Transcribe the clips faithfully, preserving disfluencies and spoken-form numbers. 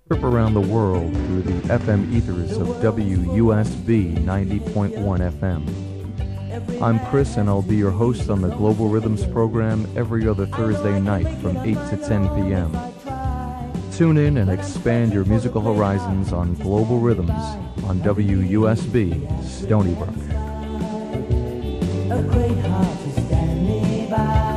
Trip around the world through the F M ethers of W U S B ninety point one F M. I'm Chris, and I'll be your host on the Global Rhythms program every other Thursday night from eight to ten p.m. Tune in and expand your musical horizons on Global Rhythms on W U S B Stony Brook. A great heart is standing by.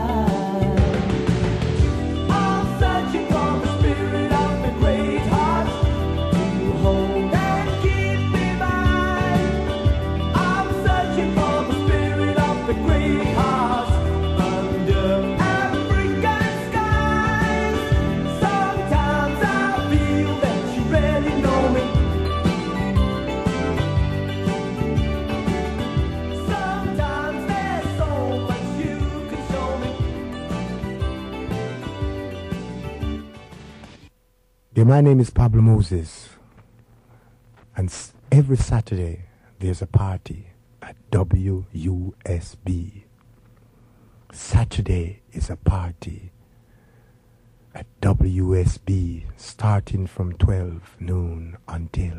Yeah, my name is Pablo Moses, and s- every Saturday there's a party at W U S B. Saturday is a party at W S B starting from twelve noon until.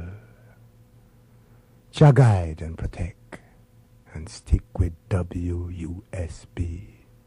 Jah guide and protect, and stick with W U S B.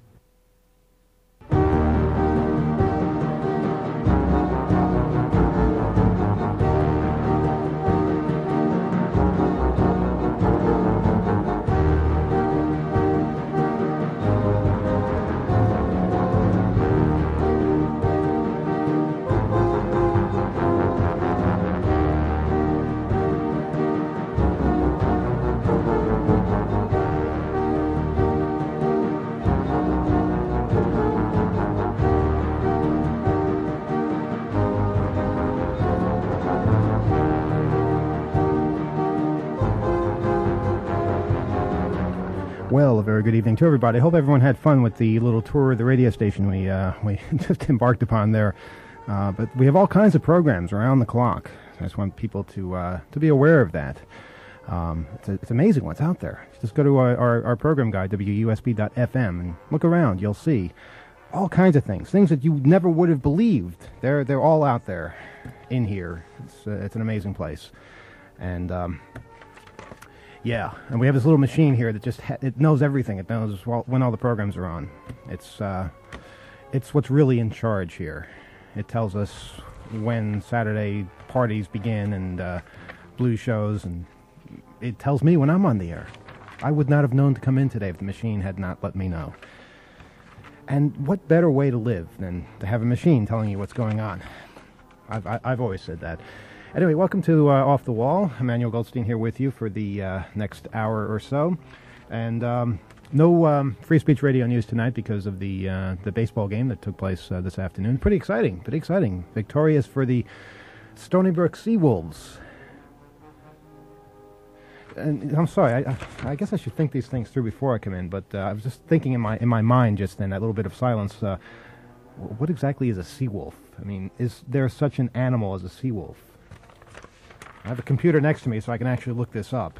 Well, a very good evening to everybody. I hope everyone had fun with the little tour of the radio station we uh, we just embarked upon there. Uh, but we have all kinds of programs around the clock. I just want people to uh, to be aware of that. Um, it's, it's amazing what's out there. Just go to our, our, our program guide, W U S B dot F M, and look around. You'll see all kinds of things, things that you never would have believed. They're they're all out there in here. It's uh, it's an amazing place, and. Um, Yeah, and we have this little machine here that just ha- it knows everything. It knows wh- when all the programs are on. It's uh, it's what's really in charge here. It tells us when Saturday parties begin and uh, blues shows, and it tells me when I'm on the air. I would not have known to come in today if the machine had not let me know. And what better way to live than to have a machine telling you what's going on? I've I- I've always said that. Anyway, welcome to uh, Off the Wall. Emmanuel Goldstein here with you for the uh, next hour or so. And um, no um, free speech radio news tonight because of the uh, the baseball game that took place uh, this afternoon. Pretty exciting, pretty exciting. Victorious for the Stony Brook Seawolves. And I'm sorry, I, I, I guess I should think these things through before I come in, but uh, I was just thinking in my in my mind just then, that little bit of silence, uh, what exactly is a seawolf? I mean, is there such an animal as a seawolf? I have a computer next to me, so I can actually look this up.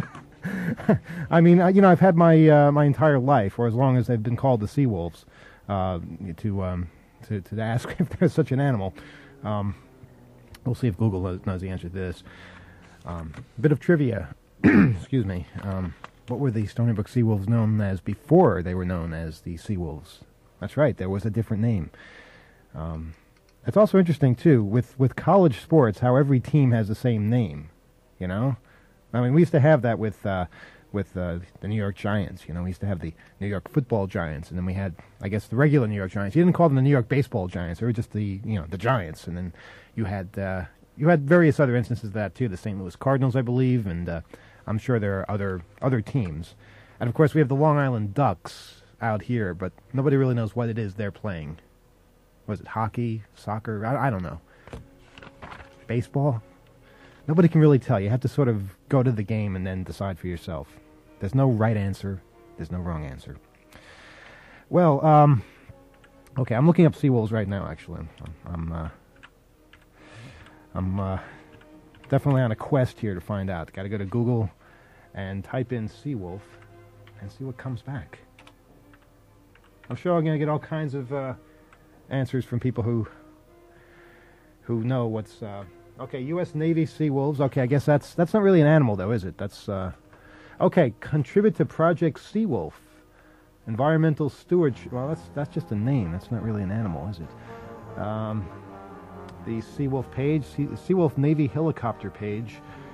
I mean, you know, I've had my uh, my entire life, or as long as they've been called the seawolves, uh, to, um, to to ask if there's such an animal. Um, we'll see if Google knows, knows the answer to this. Um, a bit of trivia. Excuse me. Um, what were the Stony Brook Seawolves known as before they were known as the Seawolves? That's right. There was a different name. Um, It's also interesting, too, with, with college sports, how every team has the same name, you know? I mean, we used to have that with uh, with uh, the New York Giants, you know? We used to have the New York Football Giants, and then we had, I guess, the regular New York Giants. You didn't call them the New York Baseball Giants. They were just the, you know, the Giants. And then you had uh, you had various other instances of that, too. The Saint Louis Cardinals, I believe, and uh, I'm sure there are other other teams. And, of course, we have the Long Island Ducks out here, but nobody really knows what it is they're playing. Was it hockey, soccer? I, I don't know. Baseball? Nobody can really tell. You have to sort of go to the game and then decide for yourself. There's no right answer. There's no wrong answer. Well, um, okay, I'm looking up seawolves right now, actually. I'm, I'm, uh, I'm uh, definitely on a quest here to find out. Got to go to Google and type in seawolf and see what comes back. I'm sure I'm going to get all kinds of uh, answers from people who who know what's uh, okay. U S Navy sea wolves. Okay, I guess that's that's not really an animal though, is it? That's uh, okay. Contribute to Project Seawolf. Environmental stewardship. Well, that's that's just a name. That's not really an animal, is it? Um, the Seawolf page, sea, Seawolf Navy helicopter page.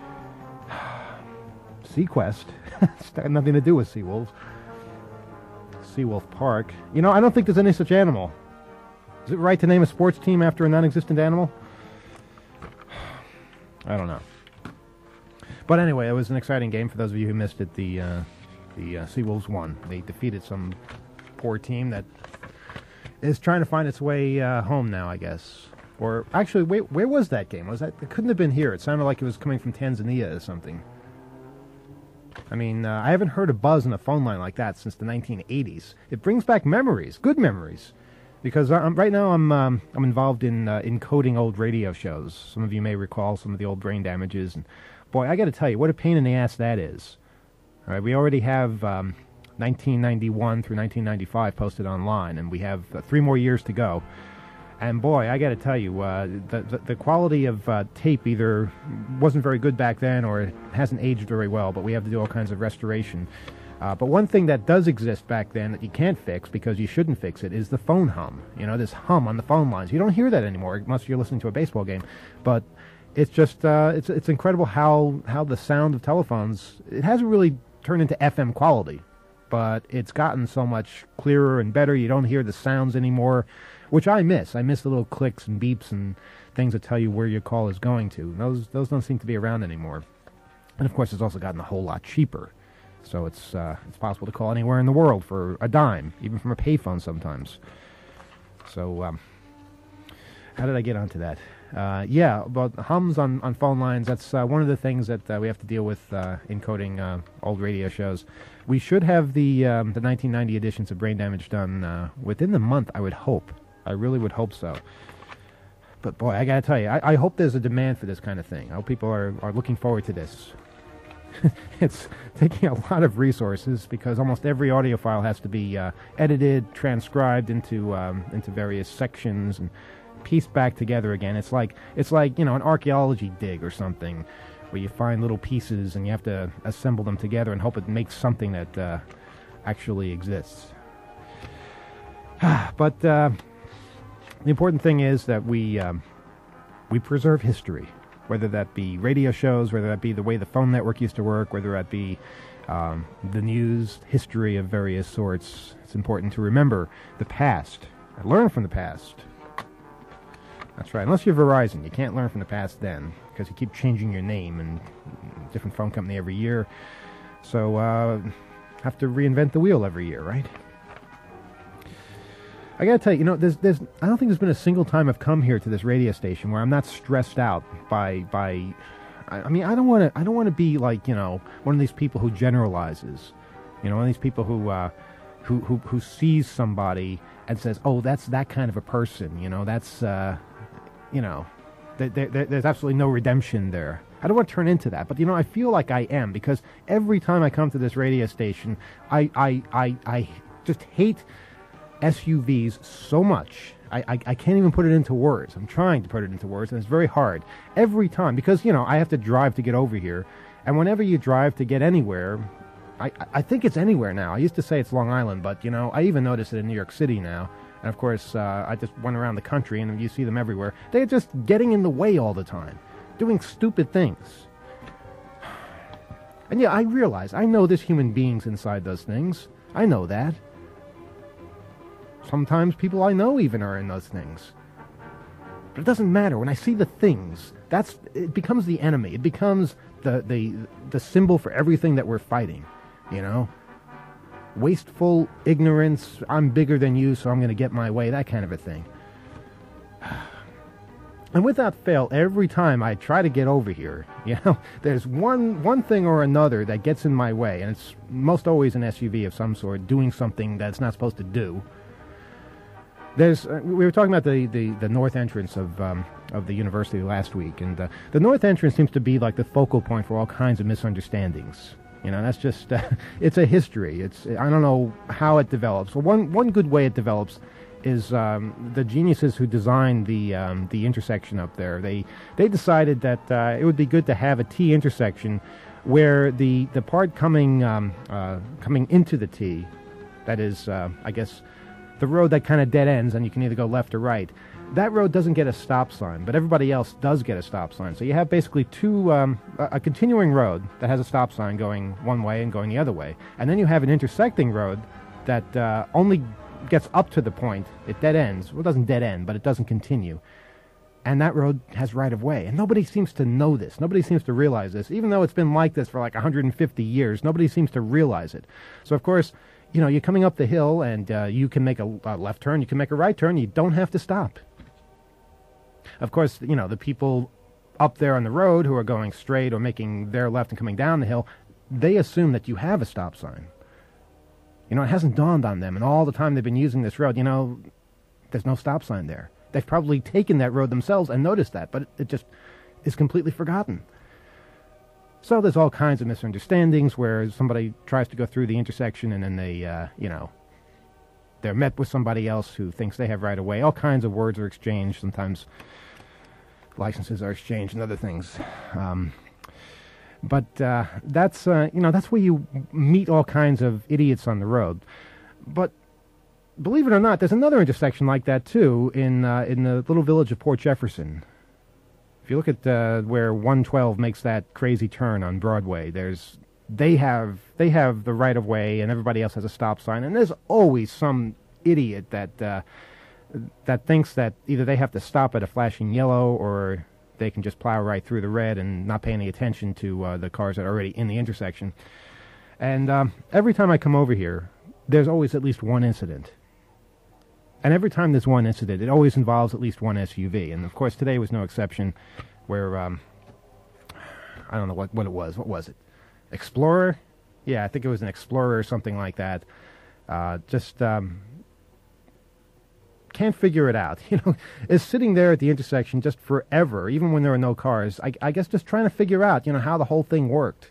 Sequest. It's got nothing to do with seawolves. Seawolf Park. You know, I don't think there's any such animal. Is it right to name a sports team after a non-existent animal? I don't know. But anyway, it was an exciting game. For those of you who missed it, the uh, the uh, Seawolves won. They defeated some poor team that is trying to find its way uh, home now, I guess. Or actually, wait, where was that game? Was that? It couldn't have been here. It sounded like it was coming from Tanzania or something. I mean, uh, I haven't heard a buzz in a phone line like that since the nineteen eighties. It brings back memories, good memories, because I'm, right now I'm um, I'm involved in uh, encoding old radio shows. Some of you may recall some of the old Brain Damages, and boy, I got to tell you, what a pain in the ass that is. All right, we already have um, nineteen ninety-one through nineteen ninety-five posted online, and we have uh, three more years to go. And boy, I got to tell you, uh, the, the the quality of uh, tape either wasn't very good back then, or it hasn't aged very well. But we have to do all kinds of restoration. Uh, but one thing that does exist back then that you can't fix because you shouldn't fix it is the phone hum. You know, this hum on the phone lines. You don't hear that anymore unless you're listening to a baseball game. But it's just uh, it's it's incredible how how the sound of telephones, it hasn't really turned into F M quality, but it's gotten so much clearer and better. You don't hear the sounds anymore, which I miss. I miss the little clicks and beeps and things that tell you where your call is going to. Those those don't seem to be around anymore. And of course, it's also gotten a whole lot cheaper. So it's uh, it's possible to call anywhere in the world for a dime, even from a payphone sometimes. So um, how did I get onto that? Uh, yeah, about hums on, on phone lines. That's uh, one of the things that uh, we have to deal with uh, encoding uh, old radio shows. We should have the um, the nineteen ninety editions of Brain Damage done uh, within the month, I would hope. I really would hope so. But boy, I gotta tell you, I, I hope there's a demand for this kind of thing. I hope people are, are looking forward to this. It's taking a lot of resources because almost every audio file has to be uh, edited, transcribed into um, into various sections and pieced back together again. It's like it's like you know an archaeology dig or something, where you find little pieces and you have to assemble them together and hope it makes something that uh, actually exists. But uh, the important thing is that we um, we preserve history. Whether that be radio shows, whether that be the way the phone network used to work, whether that be um, the news, history of various sorts. It's important to remember the past, and learn from the past. That's right. Unless you're Verizon, you can't learn from the past then, because you keep changing your name and different phone company every year. So, uh, have to reinvent the wheel every year, right? I gotta tell you, you know, there's, there's, I don't think there's been a single time I've come here to this radio station where I'm not stressed out by, by, I, I mean, I don't want to, I don't want to be like, you know, one of these people who generalizes, you know, one of these people who, uh, who, who, who sees somebody and says, oh, that's that kind of a person, you know, that's, uh, you know, th- th- th- there's absolutely no redemption there. I don't want to turn into that, but you know, I feel like I am, because every time I come to this radio station, I, I, I, I just hate S U Vs so much. I, I, I can't even put it into words. I'm trying to put it into words, and it's very hard. Every time, because, you know, I have to drive to get over here, and whenever you drive to get anywhere, I, I think it's anywhere now. I used to say it's Long Island, but, you know, I even notice it in New York City now. And, of course, uh, I just went around the country, and you see them everywhere. They're just getting in the way all the time, doing stupid things. And, yeah, I realize, I know there's human beings inside those things. I know that. Sometimes people I know even are in those things. But it doesn't matter. When I see the things, that's it becomes the enemy. It becomes the, the, the symbol for everything that we're fighting, you know? Wasteful ignorance, I'm bigger than you, so I'm going to get my way, that kind of a thing. And without fail, every time I try to get over here, you know, there's one one thing or another that gets in my way, and it's most always an S U V of some sort doing something that's not supposed to do. There's, uh, we were talking about the, the, the north entrance of um, of the university last week, and uh, the north entrance seems to be like the focal point for all kinds of misunderstandings. You know, that's just, uh, it's a history. It's, I don't know how it develops. Well, one, one good way it develops is um, the geniuses who designed the um, the intersection up there. They they decided that uh, it would be good to have a T intersection where the the part coming um, uh, coming into the T, that is, uh, I guess, the road that kind of dead ends, and you can either go left or right. That road doesn't get a stop sign, but everybody else does get a stop sign. So you have basically two, um, a, a continuing road that has a stop sign going one way and going the other way. And then you have an intersecting road that uh, only gets up to the point. It dead ends. Well, it doesn't dead end, but it doesn't continue. And that road has right-of-way. And nobody seems to know this. Nobody seems to realize this. Even though it's been like this for like one hundred fifty years, nobody seems to realize it. So, of course, you know, you're coming up the hill, and uh, you can make a, a left turn, you can make a right turn, you don't have to stop. Of course, you know, the people up there on the road who are going straight or making their left and coming down the hill, they assume that you have a stop sign. You know, it hasn't dawned on them, and all the time they've been using this road, you know, there's no stop sign there. They've probably taken that road themselves and noticed that, but it, it just is completely forgotten. So there's all kinds of misunderstandings where somebody tries to go through the intersection and then they, uh, you know, they're met with somebody else who thinks they have right of way. All kinds of words are exchanged. Sometimes licenses are exchanged and other things. Um, but uh, that's, uh, you know, that's where you meet all kinds of idiots on the road. But believe it or not, there's another intersection like that, too, in uh, in the little village of Port Jefferson. If you look at uh, where one twelve makes that crazy turn on Broadway, there's they have they have the right of way, and everybody else has a stop sign. And there's always some idiot that uh, that thinks that either they have to stop at a flashing yellow, or they can just plow right through the red and not pay any attention to uh, the cars that are already in the intersection. And um, every time I come over here, there's always at least one incident. And every time there's one incident, it always involves at least one S U V. And, of course, today was no exception, where, um, I don't know what, what it was. What was it? Explorer? Yeah, I think it was an Explorer or something like that. Uh, just um, can't figure it out. You know, is sitting there at the intersection just forever, even when there are no cars. I, I guess just trying to figure out, you know, how the whole thing worked.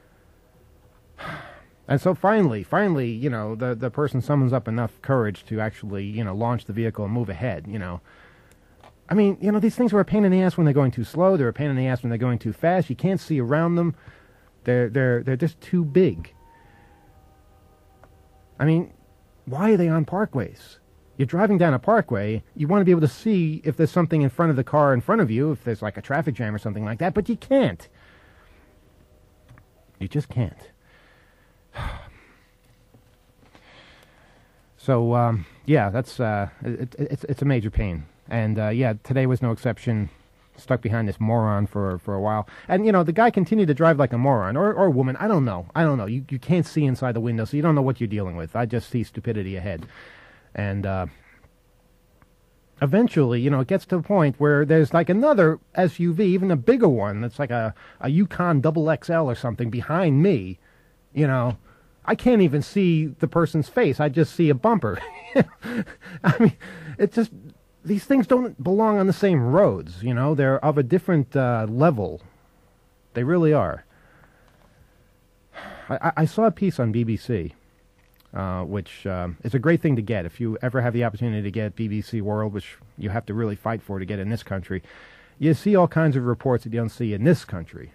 And so finally, finally, you know, the, the person summons up enough courage to actually, you know, launch the vehicle and move ahead, you know. I mean, you know, these things are a pain in the ass when they're going too slow. They're a pain in the ass when they're going too fast. You can't see around them. They're, they're, they're just too big. I mean, why are they on parkways? You're driving down a parkway. You want to be able to see if there's something in front of the car in front of you, if there's like a traffic jam or something like that, but you can't. You just can't. So, um, yeah, that's uh, it, it, it's, it's a major pain. And, uh, yeah, today was no exception. Stuck behind this moron for, for a while. And, you know, the guy continued to drive like a moron, or, or a woman. I don't know. I don't know. You, you can't see inside the window, so you don't know what you're dealing with. I just see stupidity ahead. And uh, eventually, you know, it gets to the point where there's like another S U V, even a bigger one, that's like a, a Yukon double X L or something behind me. You know, I can't even see the person's face. I just see a bumper. I mean, it's just, these things don't belong on the same roads, you know. They're of a different uh, level. They really are. I, I saw a piece on B B C, uh, which um, is a great thing to get. If you ever have the opportunity to get B B C World, which you have to really fight for to get in this country, you see all kinds of reports that you don't see in this country.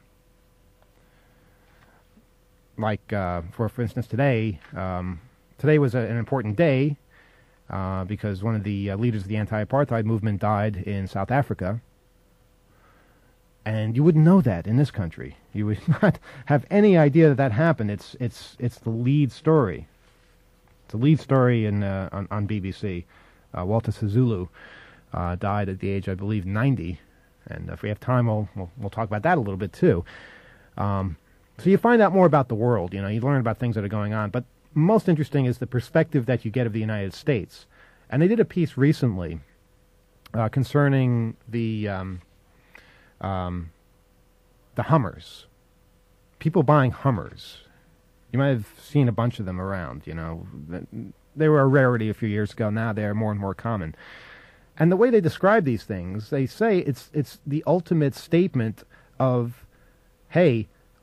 Like, uh, for for instance, today, um, today was a, an important day uh, because one of the uh, leaders of the anti-apartheid movement died in South Africa. And you wouldn't know that in this country. You would not have any idea that that happened. It's it's it's the lead story. It's the lead story in uh, on, on B B C. Uh, Walter Sisulu uh, died at the age, I believe, ninety. And if we have time, we'll we'll, we'll talk about that a little bit too. Um, So you find out more about the world, you know, you learn about things that are going on. But most interesting is the perspective that you get of the United States. And they did a piece recently uh, concerning the um, um, the Hummers. People buying Hummers. You might have seen a bunch of them around, you know. They were a rarity a few years ago. Now they're more and more common. And the way they describe these things, they say it's it's the ultimate statement of, hey,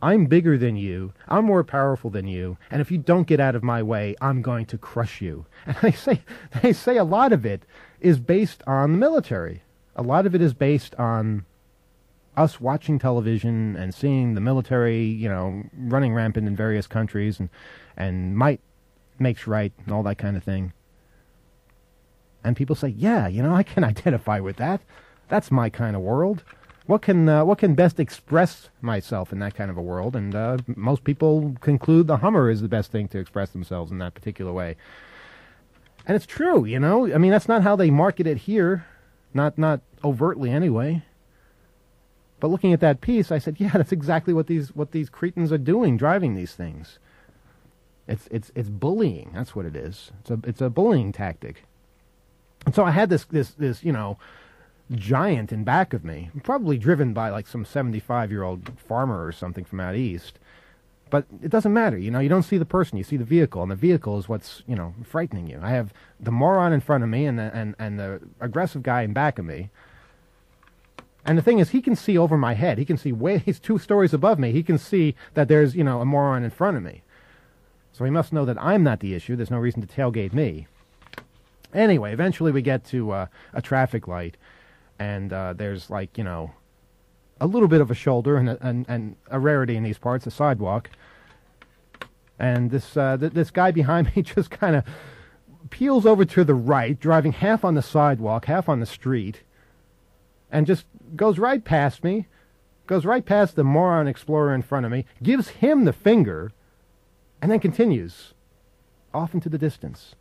I'm bigger than you. I'm more powerful than you. And if you don't get out of my way, I'm going to crush you. And they say, they say a lot of it is based on the military. A lot of it is based on us watching television and seeing the military, you know, running rampant in various countries, and, and might makes right and all that kind of thing. And people say, yeah, you know, I can identify with that. That's my kind of world. What can uh, what can best express myself in that kind of a world? And uh, most people conclude the Hummer is the best thing to express themselves in that particular way. And it's true, you know. I mean, that's not how they market it here, not not overtly anyway. But looking at that piece, I said, yeah, that's exactly what these what these cretins are doing, driving these things. It's it's it's bullying. That's what it is. It's a it's a bullying tactic. And so I had this this this you know. giant in back of me, probably driven by like some seventy-five-year-old farmer or something from out east. But it doesn't matter, you know, you don't see the person, you see the vehicle, and the vehicle is what's, you know, frightening you. I have the moron in front of me and the, and, and the aggressive guy in back of me. And the thing is, he can see over my head. He can see way, he's two stories above me. He can see that there's, you know, a moron in front of me. So he must know that I'm not the issue. There's no reason to tailgate me. Anyway, eventually we get to uh, a traffic light. And uh, there's, like, you know, a little bit of a shoulder and a, and, and a rarity in these parts, a sidewalk. And this uh, th- this guy behind me just kind of peels over to the right, driving half on the sidewalk, half on the street, and just goes right past me, goes right past the moron explorer in front of me, gives him the finger, and then continues off into the distance.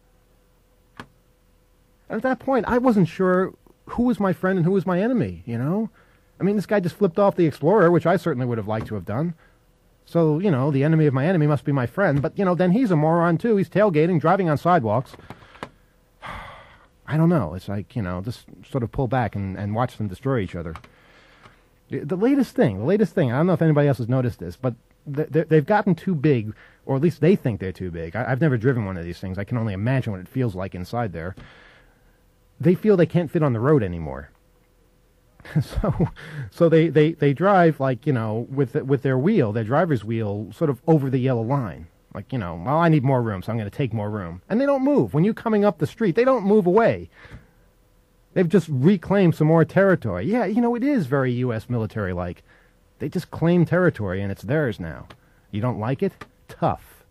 And at that point, I wasn't sure who was my friend and who was my enemy, you know? I mean, this guy just flipped off the Explorer, which I certainly would have liked to have done. So, you know, the enemy of my enemy must be my friend. But, you know, then he's a moron, too. He's tailgating, driving on sidewalks. I don't know. It's like, you know, just sort of pull back and, and watch them destroy each other. The latest thing, the latest thing, I don't know if anybody else has noticed this, but th- they've gotten too big, or at least they think they're too big. I- I've never driven one of these things. I can only imagine what it feels like inside there. They feel they can't fit on the road anymore. so so they, they, they drive, like, you know, with with their wheel, their driver's wheel, sort of over the yellow line. Like, you know, well, I need more room, so I'm going to take more room. And they don't move. When you're coming up the street, they don't move away. They've just reclaimed some more territory. Yeah, you know, it is very U S military-like. They just claim territory, and it's theirs now. You don't like it? Tough.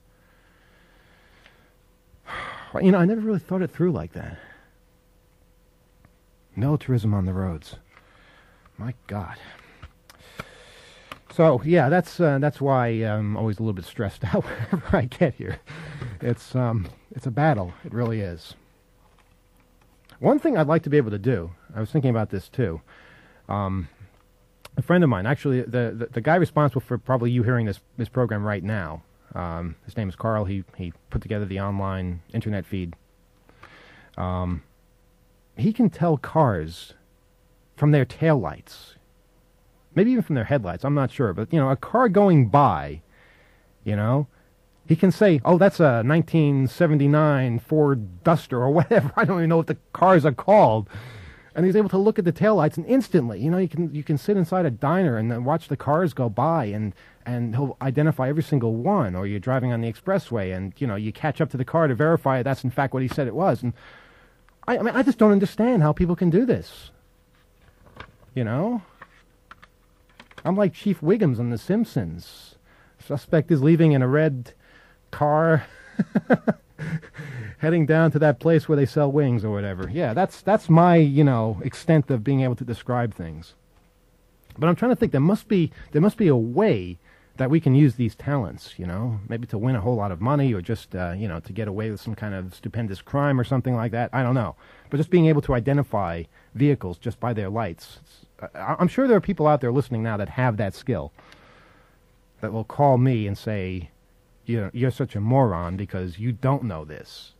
You know, I never really thought it through like that. Militarism on the roads. My God. So, yeah, that's uh, that's why I'm always a little bit stressed out whenever I get here. It's um, it's a battle. It really is. One thing I'd like to be able to do, I was thinking about this too. Um, a friend of mine, actually, the, the, the guy responsible for probably you hearing this, this program right now, um, his name is Carl. He, he put together the online internet feed. Um... He can tell cars from their taillights, maybe even from their headlights, I'm not sure, but, you know, a car going by, you know, he can say, oh, that's a nineteen seventy-nine Ford Duster or whatever. I don't even know what the cars are called. And he's able to look at the taillights, and instantly, you know, you can you can sit inside a diner and then watch the cars go by, and, and he'll identify every single one. Or you're driving on the expressway, and, you know, you catch up to the car to verify that's in fact what he said it was. And I, I mean, I just don't understand how people can do this. You know? I'm like Chief Wiggums on The Simpsons. Suspect is leaving in a red car, heading down to that place where they sell wings or whatever. Yeah, that's that's my, you know, extent of being able to describe things. But I'm trying to think, there must be there must be a way that we can use these talents, you know, maybe to win a whole lot of money, or just, uh, you know, to get away with some kind of stupendous crime or something like that. I don't know. But just being able to identify vehicles just by their lights. I- I'm sure there are people out there listening now that have that skill, that will call me and say, you know, you're such a moron because you don't know this.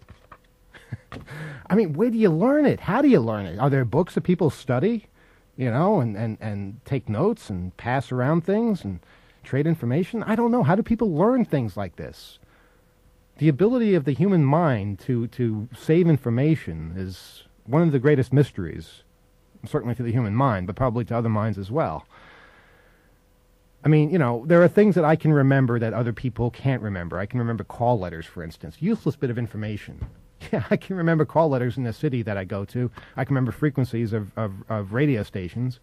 I mean, where do you learn it? How do you learn it? Are there books that people study, you know, and, and, and take notes and pass around things and trade information? I don't know. How do people learn things like this? The ability of the human mind to, to save information is one of the greatest mysteries, certainly to the human mind, but probably to other minds as well. I mean, you know, there are things that I can remember that other people can't remember. I can remember call letters, for instance. Useless bit of information. Yeah, I can remember call letters in the city that I go to. I can remember frequencies of, of, of radio stations.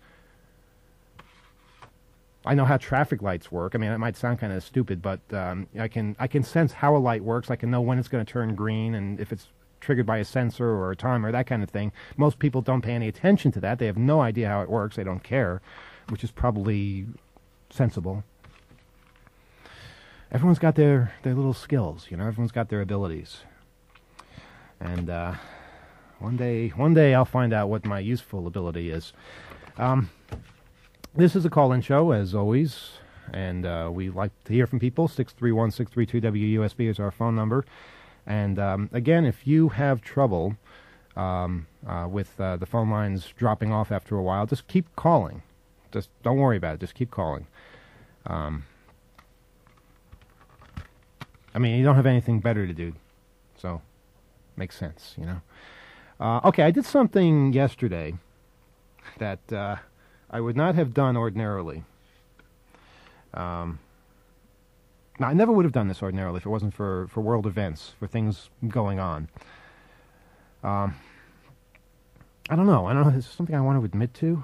I know how traffic lights work. I mean, it might sound kind of stupid, but um, I can I can sense how a light works. I can know when it's going to turn green and if it's triggered by a sensor or a timer, that kind of thing. Most people don't pay any attention to that. They have no idea how it works. They don't care, which is probably sensible. Everyone's got their, their little skills, you know. Everyone's got their abilities. And uh, one day, one day I'll find out what my useful ability is. Um, this is a call-in show, as always, and uh, we like to hear from people. six three one, six three two, W U S B is our phone number. And um, again, if you have trouble um, uh, with uh, the phone lines dropping off after a while, just keep calling. Just don't worry about it. Just keep calling. Um, I mean, you don't have anything better to do, so makes sense, you know. Uh, okay, I did something yesterday that uh, I would not have done ordinarily. Um, now, I never would have done this ordinarily if it wasn't for, for world events, for things going on. Um, I don't know. I don't know. Is this something I want to admit to?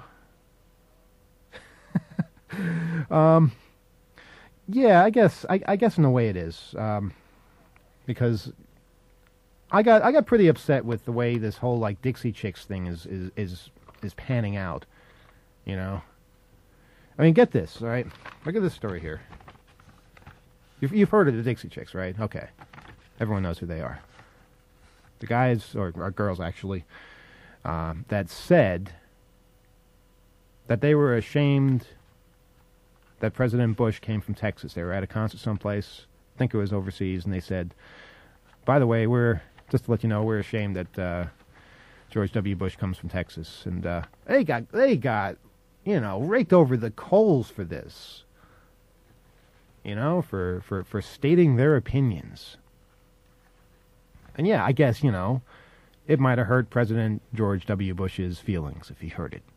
um, yeah, I guess. I, I guess in a way it is, um, because I got I got pretty upset with the way this whole like Dixie Chicks thing is is is, is panning out. You know. I mean, get this, all right? Look at this story here. You've, you've heard of the Dixie Chicks, right? Okay. Everyone knows who they are. The guys, or, or girls actually, um, that said that they were ashamed that President Bush came from Texas. They were at a concert someplace, I think it was overseas, and they said, by the way, we're, just to let you know, we're ashamed that uh, George W. Bush comes from Texas. And uh, they got, they got, you know, raked over the coals for this. You know, for, for, for stating their opinions. And yeah, I guess, you know, it might have hurt President George W. Bush's feelings if he heard it.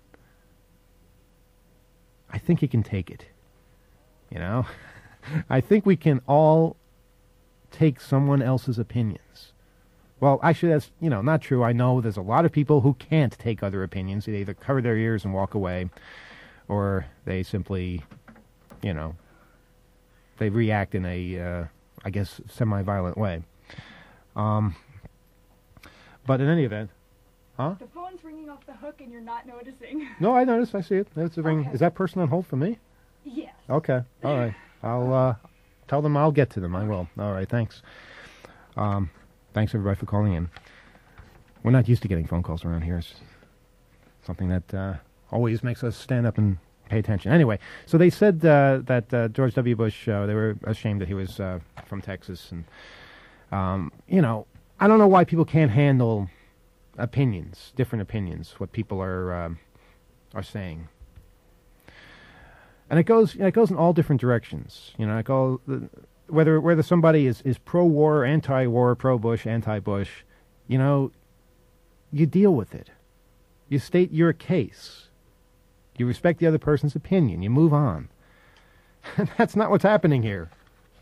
I think he can take it. You know? I think we can all take someone else's opinions. Well, actually, that's, you know, not true. I know there's a lot of people who can't take other opinions. They either cover their ears and walk away, or they simply, you know, they react in a, uh, I guess, semi-violent way. Um, but in any event, huh? The phone's ringing off the hook and you're not noticing. No, I noticed. I see it. It's a ring. Okay. Is that person on hold for me? Yes. Okay. All right. I'll uh, tell them I'll get to them. I will. All right. Thanks. Um, thanks, everybody, for calling in. We're not used to getting phone calls around here. It's something that uh, always makes us stand up and pay attention. Anyway, so they said uh, that uh, George W. Bush, uh, they were ashamed that he was uh, from Texas. And, um, you know, I don't know why people can't handle opinions, different opinions, what people are um, are saying. And it goes, you know, it goes in all different directions. You know, it goes, whether whether somebody is, is pro-war, anti-war, pro-Bush, anti-Bush, you know, you deal with it. You state your case. You respect the other person's opinion. You move on. That's not what's happening here.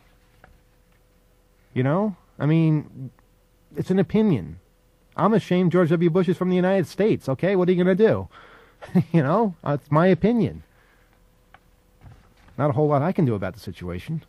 You know? I mean, it's an opinion. I'm ashamed George W. Bush is from the United States, okay? What are you going to do? You know? It's my opinion. Not a whole lot I can do about the situation.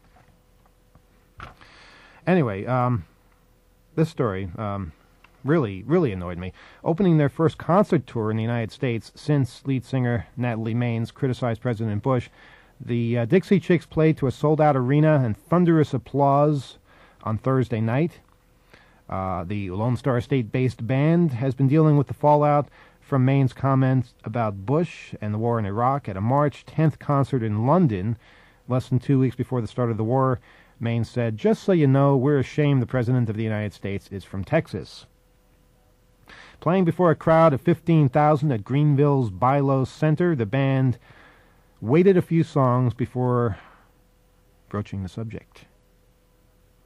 Anyway, um, this story... Um, really, really annoyed me. Opening their first concert tour in the United States since lead singer Natalie Maines criticized President Bush, the uh, Dixie Chicks played to a sold-out arena and thunderous applause on Thursday night. Uh, the Lone Star State-based band has been dealing with the fallout from Maines' comments about Bush and the war in Iraq at a March tenth concert in London, less than two weeks before the start of the war. Maines said, "Just so you know, we're ashamed the President of the United States is from Texas." Playing before a crowd of fifteen thousand at Greenville's Bilo Center, the band waited a few songs before broaching the subject.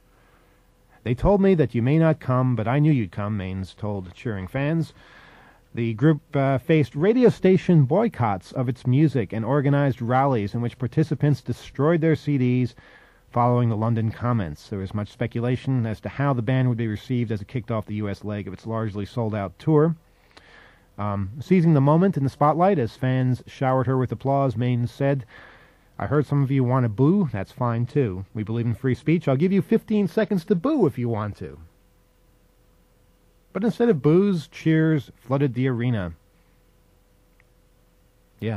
"They told me that you may not come, but I knew you'd come," Maines told cheering fans. The group uh, faced radio station boycotts of its music and organized rallies in which participants destroyed their C Ds following the London comments. There was much speculation as to how the band would be received as it kicked off the U S leg of its largely sold-out tour. Um, seizing the moment in the spotlight as fans showered her with applause, Maines said, "I heard some of you want to boo. That's fine, too. We believe in free speech. I'll give you fifteen seconds to boo if you want to." But instead of boos, cheers flooded the arena. Yeah.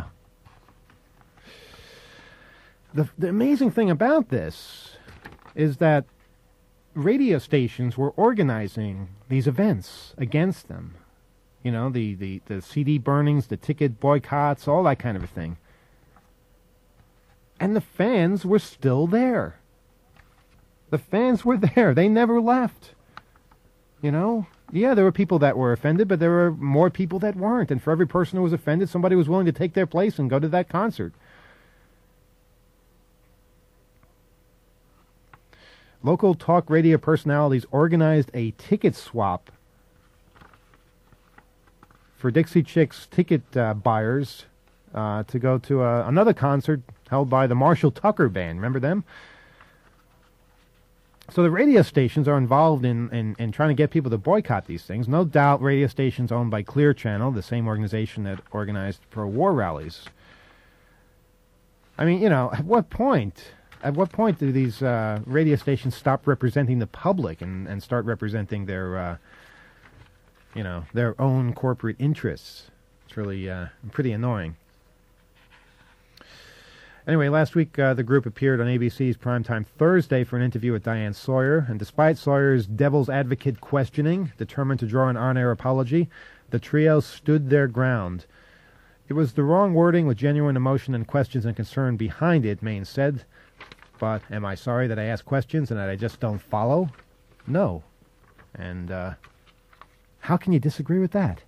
The, the amazing thing about this is that radio stations were organizing these events against them. You know, the, the, the C D burnings, the ticket boycotts, all that kind of a thing. And the fans were still there. The fans were there. They never left. You know? Yeah, there were people that were offended, but there were more people that weren't. And for every person who was offended, somebody was willing to take their place and go to that concert. Local talk radio personalities organized a ticket swap for Dixie Chicks ticket uh, buyers uh, to go to uh, another concert held by the Marshall Tucker Band. Remember them? So the radio stations are involved in, in, in trying to get people to boycott these things. No doubt radio stations owned by Clear Channel, the same organization that organized pro-war rallies. I mean, you know, at what point... At what point do these uh, radio stations stop representing the public and, and start representing their, uh, you know, their own corporate interests? It's really uh, pretty annoying. Anyway, last week uh, the group appeared on A B C's Primetime Thursday for an interview with Diane Sawyer, and despite Sawyer's devil's advocate questioning, determined to draw an on-air apology, the trio stood their ground. It was the wrong wording with genuine emotion and questions and concern behind it, Maines said. But am I sorry that I ask questions and that I just don't follow? No. And uh, how can you disagree with that?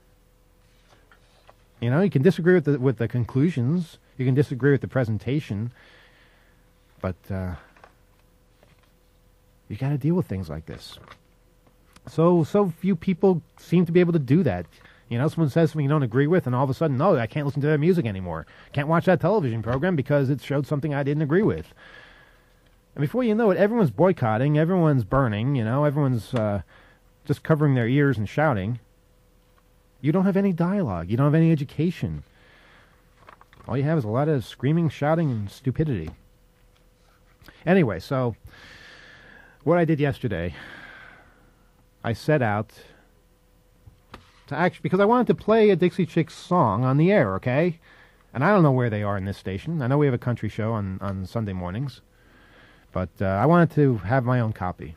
You know, you can disagree with the, with the conclusions. You can disagree with the presentation. But uh, you got to deal with things like this. So, so few people seem to be able to do that. You know, someone says something you don't agree with, and all of a sudden, no, I can't listen to their music anymore. Can't watch that television program because it showed something I didn't agree with. And before you know it, everyone's boycotting, everyone's burning, you know, everyone's uh, just covering their ears and shouting. You don't have any dialogue. You don't have any education. All you have is a lot of screaming, shouting, and stupidity. Anyway, so what I did yesterday, I set out to actually, because I wanted to play a Dixie Chicks song on the air, okay? And I don't know where they are in this station. I know we have a country show on, on Sunday mornings. But uh, I wanted to have my own copy.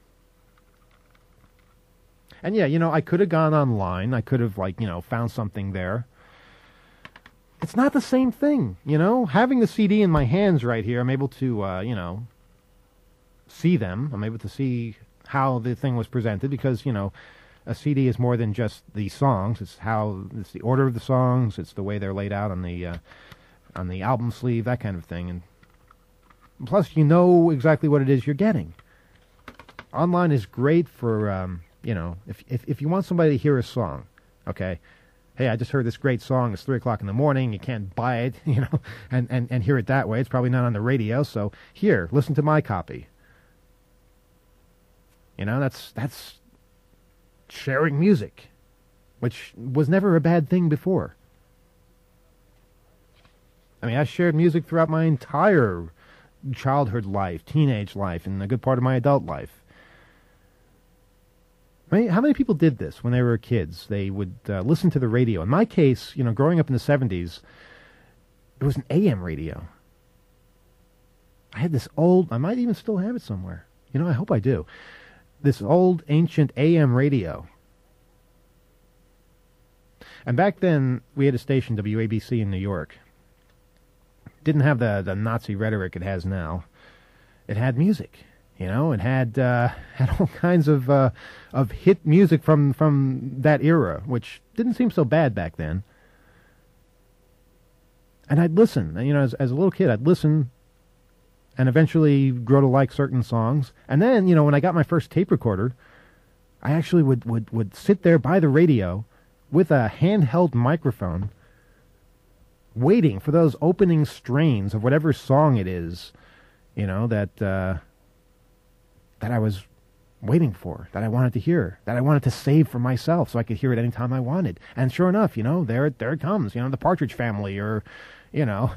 And yeah, you know, I could have gone online. I could have, like, you know, found something there. It's not the same thing, you know? Having the C D in my hands right here, I'm able to, uh, you know, see them. I'm able to see how the thing was presented because, you know, a C D is more than just the songs. It's how, it's the order of the songs. It's the way they're laid out on the, uh, on the album sleeve, that kind of thing. And plus, you know exactly what it is you're getting. Online is great for, um, you know, if, if if you want somebody to hear a song, okay, hey, I just heard this great song, it's three o'clock in the morning, you can't buy it, you know, and, and, and hear it that way. It's probably not on the radio, so here, listen to my copy. You know, that's that's sharing music, which was never a bad thing before. I mean, I shared music throughout my entire childhood life, teenage life, and a good part of my adult life. I mean, how many people did this when they were kids? They would uh, listen to the radio. In my case, you know, growing up in the seventies, it was an A M radio. I had this old, I might even still have it somewhere. You know, I hope I do. This old, ancient A M radio. And back then, we had a station, W A B C in New York. Didn't have the, the Nazi rhetoric it has now. It had music, you know. It had uh, had all kinds of uh, of hit music from from that era, which didn't seem so bad back then. And I'd listen, you know, as as a little kid, I'd listen, and eventually grow to like certain songs. And then, you know, when I got my first tape recorder, I actually would would would sit there by the radio with a handheld microphone, waiting for those opening strains of whatever song it is, you know, that uh, that I was waiting for, that I wanted to hear, that I wanted to save for myself so I could hear it anytime I wanted. And sure enough, you know, there it, there it comes, you know, the Partridge Family, or, you know,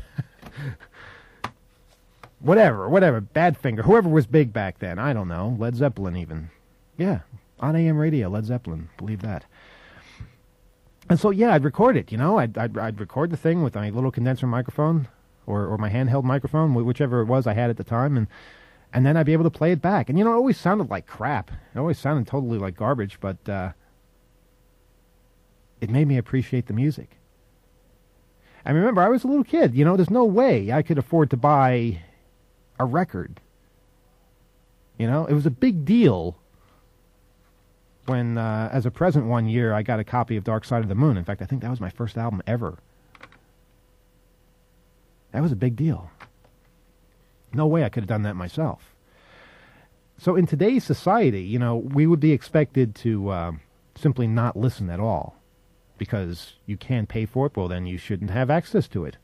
whatever, whatever, Badfinger, whoever was big back then, I don't know, Led Zeppelin even. Yeah, on A M radio, Led Zeppelin, believe that. And so, yeah, I'd record it, you know, I'd, I'd, I'd record the thing with my little condenser microphone, or, or my handheld microphone, wh- whichever it was I had at the time, and And then I'd be able to play it back. And, you know, it always sounded like crap. It always sounded totally like garbage, but uh, it made me appreciate the music. And remember, I was a little kid. You know, there's no way I could afford to buy a record. You know, it was a big deal when, uh, as a present one year, I got a copy of Dark Side of the Moon. In fact, I think that was my first album ever. That was a big deal. No way I could have done that myself. So in today's society, you know, we would be expected to uh, simply not listen at all. Because you can't pay for it, well, then you shouldn't have access to it.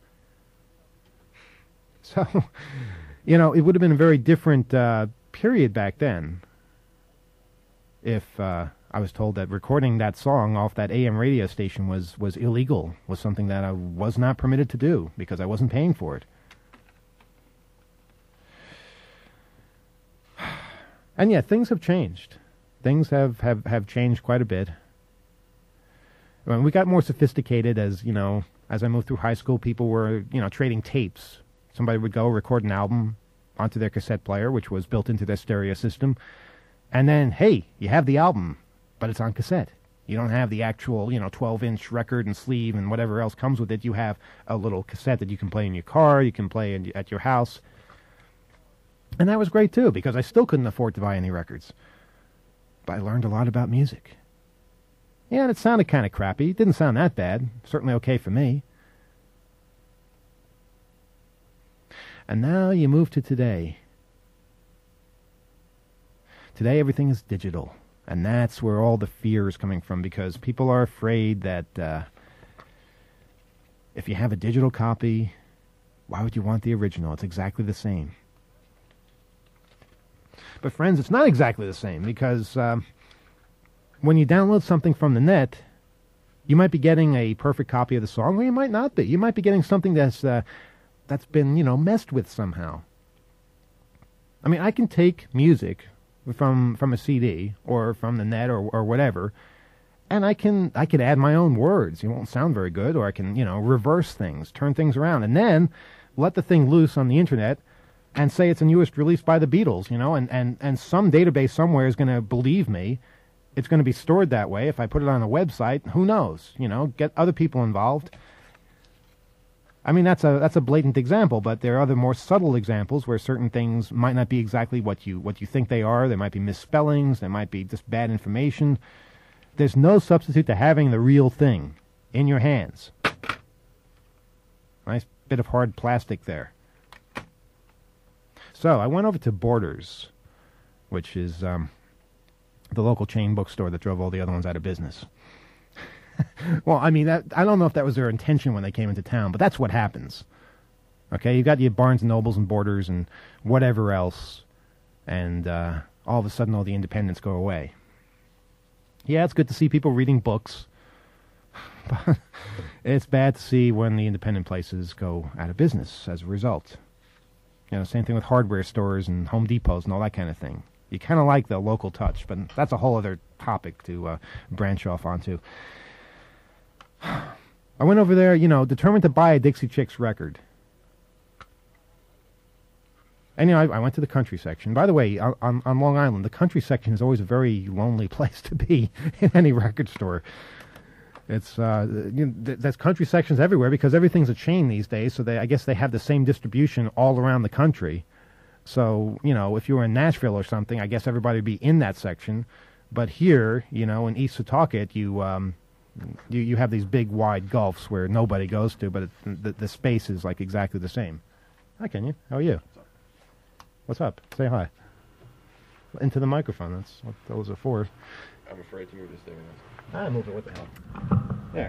So, you know, it would have been a very different uh, period back then if uh, I was told that recording that song off that A M radio station was, was illegal, was something that I was not permitted to do because I wasn't paying for it. And yeah, things have changed. Things have, have, have changed quite a bit. I mean, we got more sophisticated as, you know, as I moved through high school, people were, you know, trading tapes. Somebody would go record an album onto their cassette player, which was built into their stereo system. And then, hey, you have the album, but it's on cassette. You don't have the actual, you know, twelve-inch record and sleeve and whatever else comes with it. You have a little cassette that you can play in your car, you can play in, at your house. And that was great, too, because I still couldn't afford to buy any records. But I learned a lot about music. Yeah, and it sounded kind of crappy. It didn't sound that bad. Certainly okay for me. And now you move to today. Today everything is digital. And that's where all the fear is coming from, because people are afraid that uh, if you have a digital copy, why would you want the original? It's exactly the same. But friends, it's not exactly the same, because um, when you download something from the net, you might be getting a perfect copy of the song, or you might not be. You might be getting something that's uh, that's been, you know, messed with somehow. I mean, I can take music from from a C D or from the net or or whatever, and I can I can add my own words. It won't sound very good, or I can, you know, reverse things, turn things around, and then let the thing loose on the internet and say it's a newest release by the Beatles, you know, and, and, and some database somewhere is going to believe me. It's going to be stored that way. If I put it on a website, who knows? You know, get other people involved. I mean, that's a that's a blatant example, but there are other more subtle examples where certain things might not be exactly what you what you think they are. There might be misspellings. There might be just bad information. There's no substitute to having the real thing in your hands. Nice bit of hard plastic there. So I went over to Borders, which is um, the local chain bookstore that drove all the other ones out of business. Well, I mean, that, I don't know if that was their intention when they came into town, but that's what happens. Okay, you got your Barnes and Nobles and Borders and whatever else, and uh, all of a sudden all the independents go away. Yeah, it's good to see people reading books, but it's bad to see when the independent places go out of business as a result. You know, same thing with hardware stores and Home Depots and all that kind of thing. You kind of like the local touch, but that's a whole other topic to uh, branch off onto. I went over there, you know, determined to buy a Dixie Chicks record. And, you know, I, I went to the country section. By the way, on, on Long Island, the country section is always a very lonely place to be in any record store. It's uh, you know, th- there's country sections everywhere because everything's a chain these days. So they, I guess, they have the same distribution all around the country. So you know, if you were in Nashville or something, I guess everybody would be in that section. But here, you know, in East Setauket, you um, you you have these big wide gulfs where nobody goes to, but it, the the space is like exactly the same. Hi, Kenyon. How are you? What's up? Say hi. Into the microphone. That's what those are for. I'm afraid to move this thing. I moved it. What the hell? Yeah.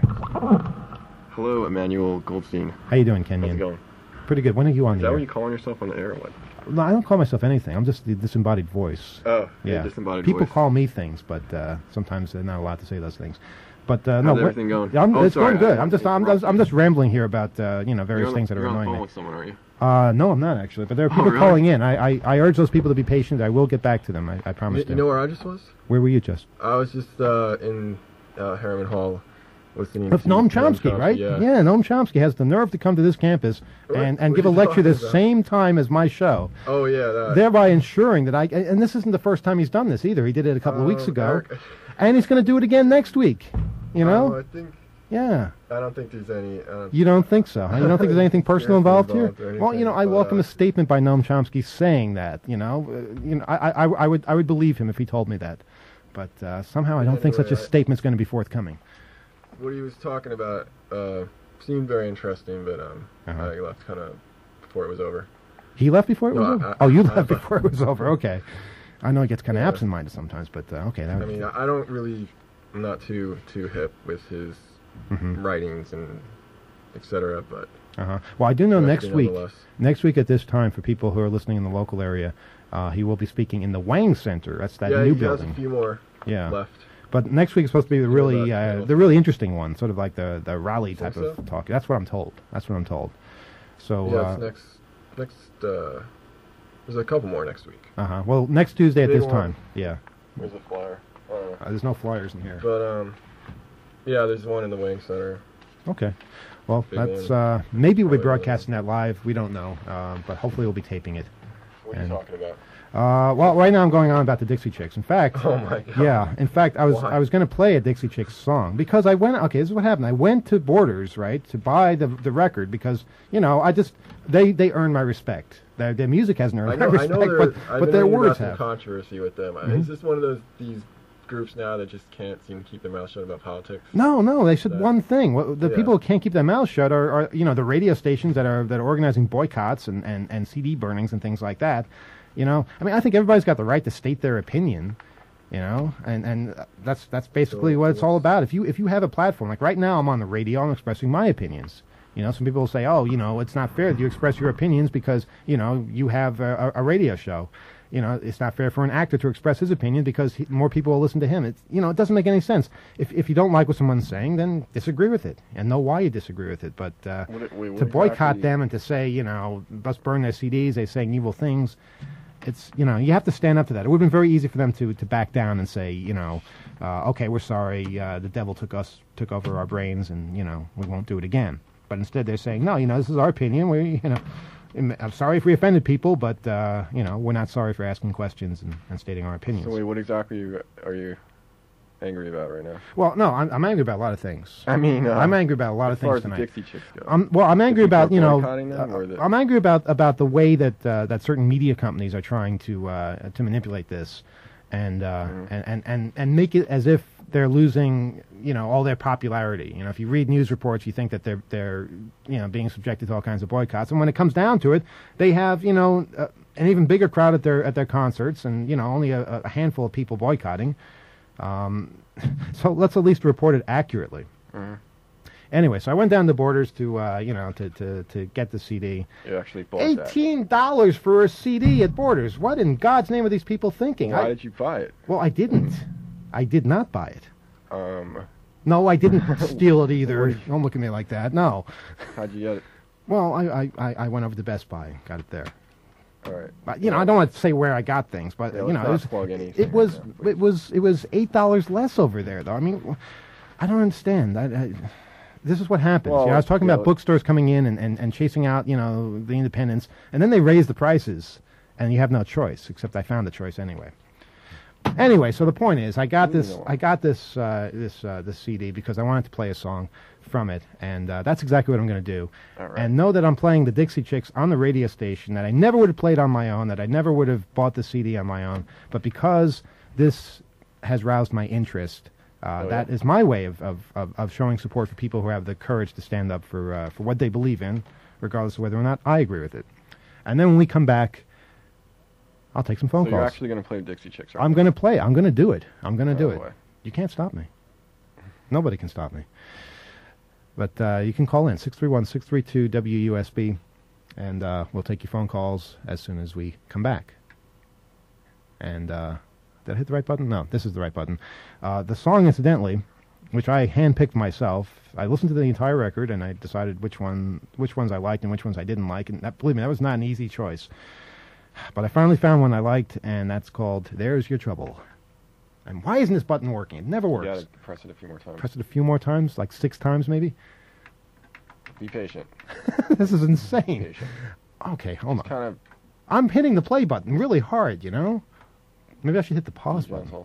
Hello, Emmanuel Goldstein. How you doing, How's Kenyon? it going? Pretty good. When are you on Is the that air? what you calling yourself on the air or what? No, I don't call myself anything. I'm just the disembodied voice. Oh, Yeah. yeah. Disembodied People voice. call me things, but uh, sometimes they're not allowed to say those things. But uh, no, How's what- everything going? Yeah, I'm, Oh, it's sorry, going good. I- I'm just, I'm, just, I'm just rambling here about uh, you know various You're on, things that are you're on the annoying phone me. with someone, are you? Uh, no, I'm not actually. But there are Oh, people really? calling in. I, I, I urge those people to be patient. I will get back to them. I, I promise You, to. you know where I just was? Where were you just? I was just uh, in uh, Harriman Hall listening With to Noam Chomsky, right? Yeah. yeah, Noam Chomsky has the nerve to come to this campus What- and, and what give a are you lecture the talking about? same time as my show, Oh, yeah. That. thereby ensuring that I. And this isn't the first time he's done this either. He did it a couple of weeks Um, ago, Eric- and he's going to do it again next week. You know? Oh, I think... Yeah. I don't think there's any... Uh, You don't think so? Huh? You don't think there's anything personal Yeah, involved here? involved or Well, you know, I anything, but, welcome uh, a statement by Noam Chomsky saying that. You know, uh, you know, I, I, I would, I would believe him if he told me that, but uh, somehow I don't think such a Anyway, I- statement's going to be forthcoming. what he was talking about uh, seemed very interesting, but um, Uh-huh. I left kind of before it was over. He left before it was No, over. I- oh, you I- left I- before it was over. Okay, I know he gets kind of Yeah. absent-minded sometimes, but uh, okay. That I mean, I I don't really... I'm not too too hip with his Mhm. writings and et cetera, but... Uh-huh. Well, I do know next interesting week. nonetheless. Next week at this time, for people who are listening in the local area, uh, he will be speaking in the Wang Center. That's that yeah, new he building. has a few more Yeah. left. But next week is supposed to be the really, Yeah, that- uh, the really interesting one, sort of like the the rally Think type of so? talk. That's what I'm told. That's what I'm told. So, yeah, uh, it's next... Next... Uh, there's a couple more next week. uh-huh. Well, next Tuesday at Big this one. time. Yeah. Where's the flyer? I don't know. Uh, there's no flyers in here. But, um... yeah, there's one in the Wang Center. Okay. Well, Big that's one. uh, maybe we'll be Probably broadcasting that live. We don't know, um, but hopefully we'll be taping it. What are And- you talking about? Uh, well, right now I'm going on about the Dixie Chicks. In fact, Oh, my God. yeah. In fact, I was Why? I was going to play a Dixie Chicks song because I went. Okay, this is what happened. I went to Borders, right, to buy the the record because you know I just they they earn my respect. Their, their music hasn't earned I know, my I respect, know there, but I've but been their reading words about some have. controversy with them. Mhm. Is this one of those these groups now that just can't seem to keep their mouth shut about politics? No, no, they said That- one thing. What, the Yeah. people who can't keep their mouths shut are, are, you know, the radio stations that are that are organizing boycotts and, and, and C D burnings and things like that. You know, I mean, I think everybody's got the right to state their opinion. You know, and and uh, that's that's basically So what it's all what's- about. If you if you have a platform, like right now, I'm on the radio, I'm expressing my opinions. You know, some people will say, oh, you know, it's not fair that you express your opinions because you know you have a, a, a radio show. You know, it's not fair for an actor to express his opinion because he, more people will listen to him. It's, you know, it doesn't make any sense. If if you don't like what someone's saying, then disagree with it and know why you disagree with it. But uh, What it- wait, what to boycott exactly- them and to say, you know, let's burn their C Ds, they're saying evil things. It's, you know, you have to stand up to that. It would have been very easy for them to, to back down and say, you know, uh, okay, we're sorry, uh, the devil took us, took over our brains, and you know, we won't do it again. But instead, they're saying, no, you know, this is our opinion. We, you know, I'm I'm sorry if we offended people, but uh, you know, we're not sorry for asking questions and, and stating our opinions. So wait, what exactly you, are you angry about right now? Well, no, I'm, I'm angry about a lot of things. I mean, uh, I'm angry about a lot of as far things as the tonight. Dixie Chicks go. I'm, well, I'm angry people about you know. boycotting them, uh, or the- I'm angry about about the way that uh, that certain media companies are trying to uh, to manipulate this, and, uh, Mm-hmm. and and and and make it as if they're losing you know all their popularity. You know, if you read news reports, you think that they're they're you know being subjected to all kinds of boycotts, and when it comes down to it, they have you know uh, an even bigger crowd at their at their concerts, and you know only a, a handful of people boycotting. Um, so let's at least report it accurately. Mhm. Anyway, so I went down to Borders to, uh, you know, to, to, to get the C D. You actually bought that. Eighteen dollars for a C D at Borders. What in God's name are these people thinking? Why I, did you buy it? well, I didn't. I did not buy it. Um, No, I didn't steal it either. Don't look at me like that. No. how'd you get it? Well, I, I, I I went over to Best Buy, got it there. All right. But you know, I don't want to say where I got things, but Yeah, you let's know, not it was, plug anything it was right now, it was it was eight dollars less over there, though. I mean, I don't understand. I, I, this is what happens. Well, you know, I was talking yeah, about bookstores coming in and, and, and chasing out, you know, the independents, and then they raise the prices, and you have no choice. Except I found the choice anyway. Anyway, so the point is, I got this, I got this, uh, this, uh, this C D because I wanted to play a song from it, and uh, that's exactly what I'm going to do. All right. And know that I'm playing the Dixie Chicks on the radio station that I never would have played on my own, that I never would have bought the C D on my own, but because this has roused my interest, uh, Oh, that yeah? is my way of, of, of, of showing support for people who have the courage to stand up for uh, for what they believe in, regardless of whether or not I agree with it. And then when we come back, I'll take some phone So calls. you're actually going to play Dixie Chicks, right? I'm going to play. I'm going to do it. I'm going to do Oh, it. boy. You can't stop me. Nobody can stop me. But uh, you can call in, six three one, six three two, W U S B, and uh, we'll take your phone calls as soon as we come back. And uh, did I hit the right button? No, this is the right button. Uh, the song, incidentally, which I handpicked myself, I listened to the entire record, and I decided which one, which ones I liked and which ones I didn't like. And that, believe me, that was not an easy choice. But I finally found one I liked, and that's called There's Your Trouble. And why isn't this button working? It never works. You gotta press it a few more times. Press it a few more times, like six times maybe? Be patient. This is Be insane. patient. Okay, hold on. Kind of I'm hitting the play button really hard, you know? Maybe I should hit the pause button. gentle.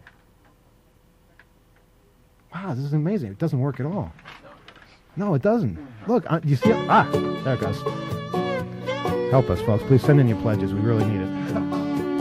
Wow, this is amazing. It doesn't work at all. No, it doesn't. Look, uh, you see it? Ah, there it goes. Help us, folks. Please send in your pledges. We really need it.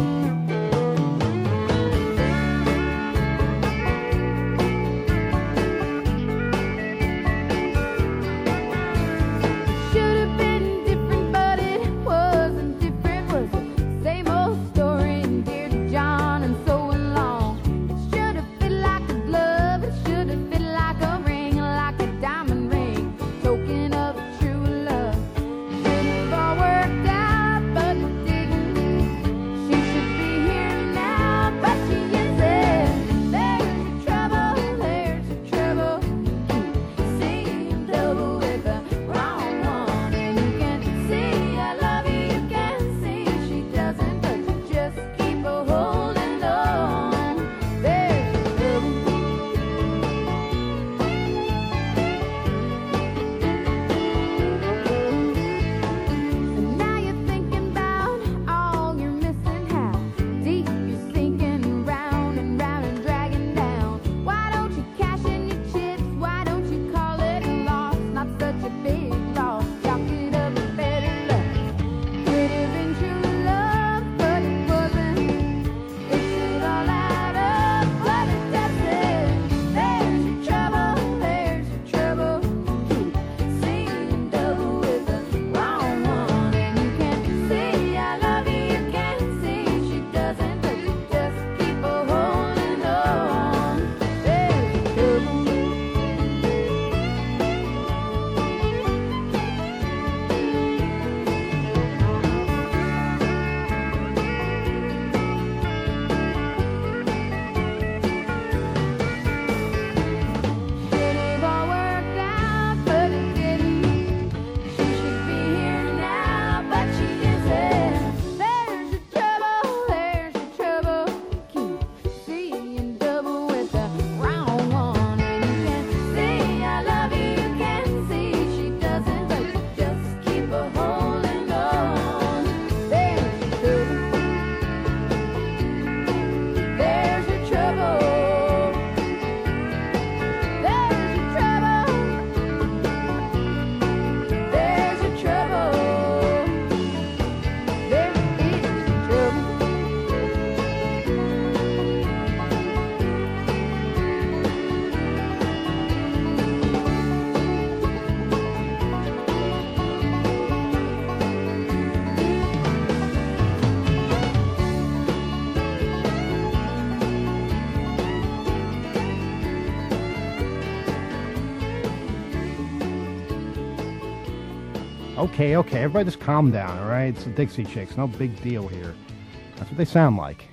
Okay, okay, everybody just calm down, all right? It's the Dixie Chicks, no big deal here. That's what they sound like.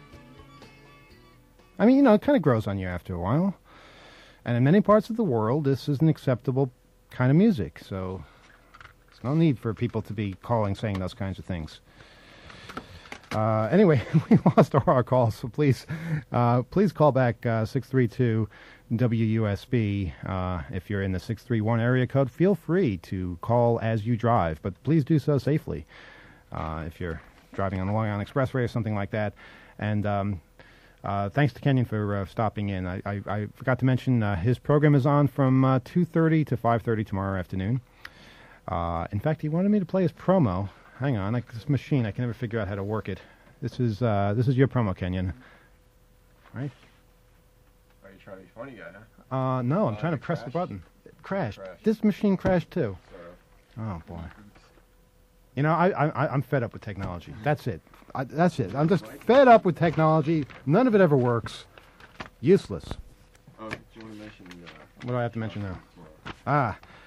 I mean, you know, it kind of grows on you after a while. And in many parts of the world, this is an acceptable kind of music, so there's no need for people to be calling saying those kinds of things. Uh, anyway, we lost all our calls, so please, uh, please call back uh, six three two W U S B. Uh, if you're in the six three one area code, feel free to call as you drive, but please do so safely. Uh, if you're driving on the Long Island Expressway or something like that. And um, uh, thanks to Kenyon for uh, stopping in. I, I, I forgot to mention uh, his program is on from uh, two thirty to five thirty tomorrow afternoon. Uh, in fact, he wanted me to play his promo. Hang on, like this machine, I can never figure out how to work it. This is uh, this is your promo, Kenyon. Right? Are you trying to be funny, guy? Huh? Uh, no, I'm Uh, trying to it press the crashed? button. It crashed. Crashed. This machine crashed too. So, Oh boy. You know, I, I I'm fed up with technology. That's it. I, that's it. I'm just fed up with technology. None of it ever works. Useless. oh, do you want to mention? Uh, What do I have to mention now? Ah,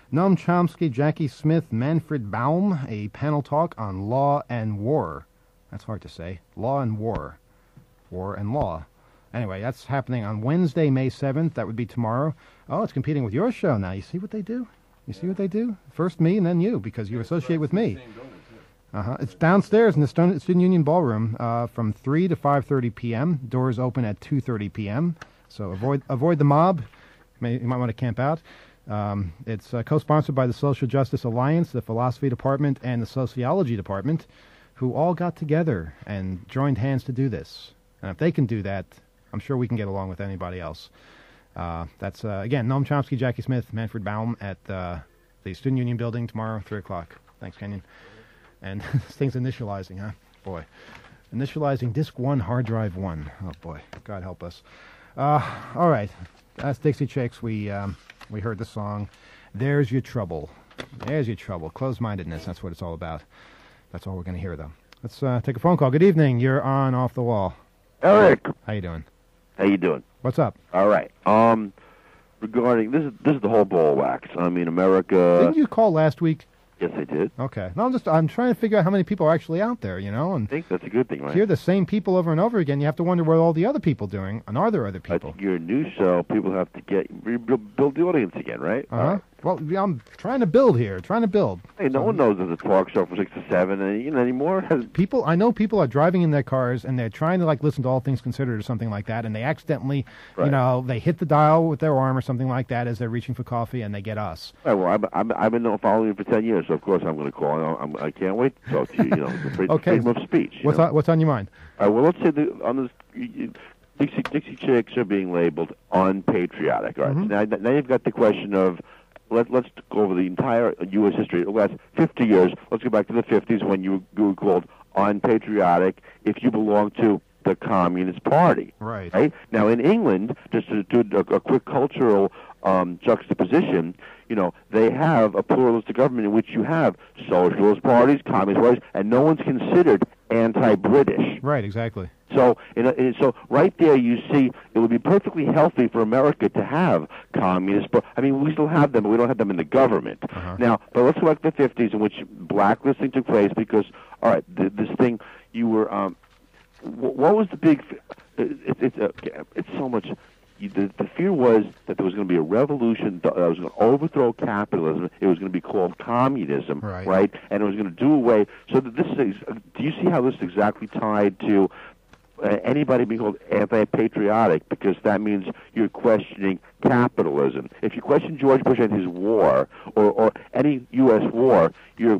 Noam Chomsky, Jackie Smith, Manfred Baum, a panel talk on law and war. That's hard to say. Law and war. War and law. Anyway, that's happening on Wednesday, May seventh. That would be tomorrow. Oh, it's competing with your show now. You see what they do? You see what they do? First me and then you, because you associate with me. Uh-huh. It's downstairs in the Stone- Student Union Ballroom uh, from three to five thirty p.m. Doors open at two thirty p.m. So avoid avoid the mob. You, may, you might want to camp out. Um, it's uh, co-sponsored by the Social Justice Alliance, the Philosophy Department, and the Sociology Department, who all got together and joined hands to do this. And if they can do that, I'm sure we can get along with anybody else. Uh, that's, uh, again, Noam Chomsky, Jackie Smith, Manfred Baum at uh, the Student Union Building tomorrow, three o'clock. Thanks, Kenyon. And this thing's initializing, huh? Boy. Initializing disk one, hard drive one. Oh, boy. God help us. Uh, all right. That's Dixie Chicks. We, um, we heard the song, There's Your Trouble. There's Your Trouble. Closed-mindedness. That's what it's all about. That's all we're going to hear, though. Let's uh, take a phone call. Good evening. You're on Off the Wall. Eric. How you doing? How you doing? What's up? All right. Um, regarding, this is this is the whole ball wax. I mean, America... Didn't you call last week? Yes, I did. Okay. No, I'm just I'm trying to figure out how many people are actually out there, you know, and I think that's a good thing, right? hear the same people over and over again. You have to wonder what all the other people doing, and are there other I people? think you're a new show. People have to get rebuild build the audience again, right? Uh huh. All right. Well, yeah, I'm trying to build here, trying to build. Hey, no one knows there's a talk show from six to seven, and you know anymore. Has People, I know people are driving in their cars and they're trying to like listen to All Things Considered or something like that, and they accidentally, you Right. know, they hit the dial with their arm or something like that as they're reaching for coffee, and they get us. All right, well, I've, I've, I've been following you for ten years, so of course I'm going to call. I'm, I can't wait to talk to you. You know, the free- Okay. freedom of speech. you What's know? on, what's on your mind? All right, well, let's say the, on this, you- you- Dixie, Dixie Chicks are being labeled unpatriotic. All right, Mhm. so now, now you've got the question of, let, let's go over the entire U S history, the last fifty years. Let's go back to the fifties when you, you were called unpatriotic if you belong to the Communist Party. Right. Right? Now, in England, just to do a, a quick cultural um, juxtaposition, you know, they have a pluralistic government in which you have socialist parties, communist parties, and no one's considered anti-British. Right, exactly. So, in a, in, so right there, you see, it would be perfectly healthy for America to have communist. But I mean, we still have them, but we don't have them in the government. Uh-huh. Now, but let's go back to the fifties, in which blacklisting took place because, all right, th- this thing you were. Um, wh- what was the big? F- it, it, it's uh, it's so much. You, the, the fear was that there was going to be a revolution that was going to overthrow capitalism. It was going to be called communism, Right. And it was going to do away. So that this is. Do you see how this is exactly tied to? Uh, anybody being called anti-patriotic, because that means you're questioning capitalism. If you question George Bush and his war, or, or any U S war, you're,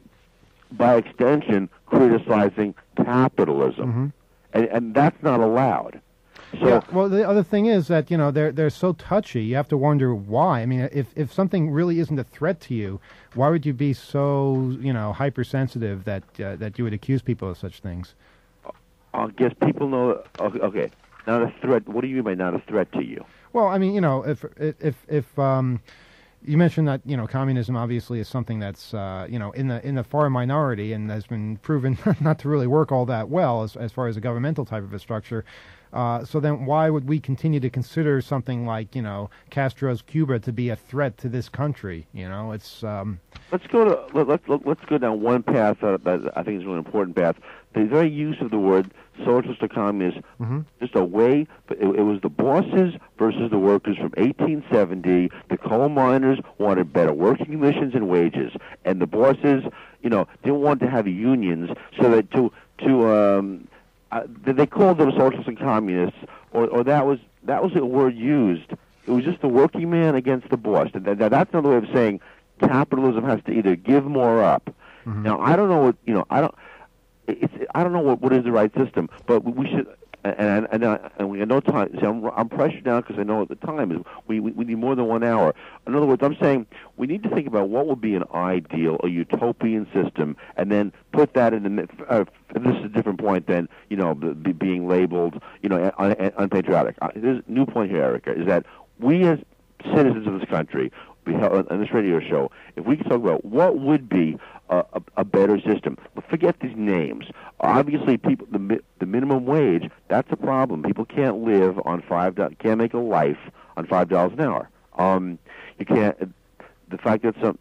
by extension, criticizing capitalism. Mm-hmm. And, and that's not allowed. So, Yeah, well, the other thing is that, you know, they're they're so touchy. You have to wonder why. I mean, if if something really isn't a threat to you, why would you be so, you know, hypersensitive that uh, that you would accuse people of such things? I guess people know, okay, okay, not a threat. What do you mean by not a threat to you? Well, I mean, you know, if if if um, you mentioned that, you know, communism obviously is something that's uh, you know, in the in the far minority and has been proven not to really work all that well as as far as a governmental type of a structure. Uh, so then why would we continue to consider something like, you know, Castro's Cuba to be a threat to this country? You know, it's... Um, Let's go to let, let's let, let's go down one path that, that I think is a really important path. The very use of the word socialist or communist, mm-hmm. just a way. It, it was the bosses versus the workers from eighteen seventy. The coal miners wanted better working conditions and wages, and the bosses, you know, didn't want to have unions, so that to to um, uh, they called them socialists and communists, or or that was that was a word used. It was just the working man against the boss. And that, that's another way of saying capitalism has to either give more up. Mm-hmm. Now, I don't know what, you know, I don't, it's, I don't know what, what is the right system, but we should, and and, and, and we have no time. See, I'm, I'm pressured now because I know at the time is we, we, we need more than one hour. In other words, I'm saying we need to think about what would be an ideal, a utopian system, and then put that in the, mi- uh, this is a different point than, you know, be, being labeled, you know, un, un, unpatriotic. Uh, there's a new point here, Erica, is that we as citizens of this country, we have on this radio show, if we could talk about what would be a, a, a better system. Forget these names. Obviously, people the mi- the minimum wage, that's a problem. People can't live on five dollars, can't make a life on five dollars an hour. Um, you can't. The fact that some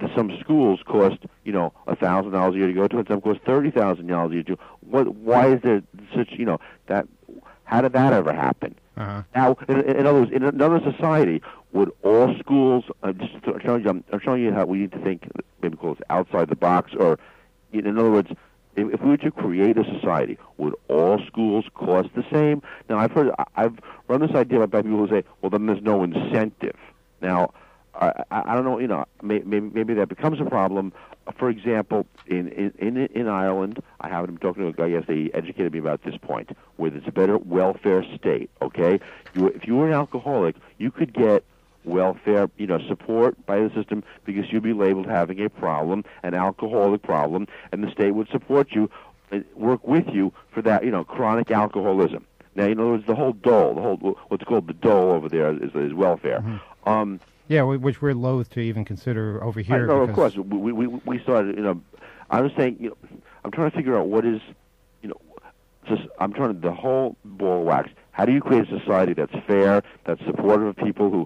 some schools cost, you know, a thousand dollars a year to go to, and some cost thirty thousand dollars a year to. What? Why is there such, you know, that? How did that ever happen? Uh-huh. Now, in, in other words, in another society, would all schools? Uh, just to, I'm showing you, I'm, I'm showing you how we need to think, maybe call it outside the box, or in, in other words, if, if we were to create a society, would all schools cost the same? Now, I've heard, I've run this idea by people who say, well, then there's no incentive. Now, I, I don't know, you know, maybe, maybe that becomes a problem. For example, in, in, in Ireland, I happened to be talking to a guy yesterday, he educated me about this point, where there's a better welfare state, okay? You, if you were an alcoholic, you could get welfare, you know, support by the system because you'd be labeled having a problem, an alcoholic problem, and the state would support you, work with you for that, you know, chronic alcoholism. Now, in other words, the whole dole, the whole, what's called the dole over there is, is welfare. Mm-hmm. Um, Yeah, which we're loath to even consider over here. I know, of course. We, we we started, you know, I was saying, you know, I'm trying to figure out what is, you know, just, I'm trying to, the whole ball of wax. How do you create a society that's fair, that's supportive of people who,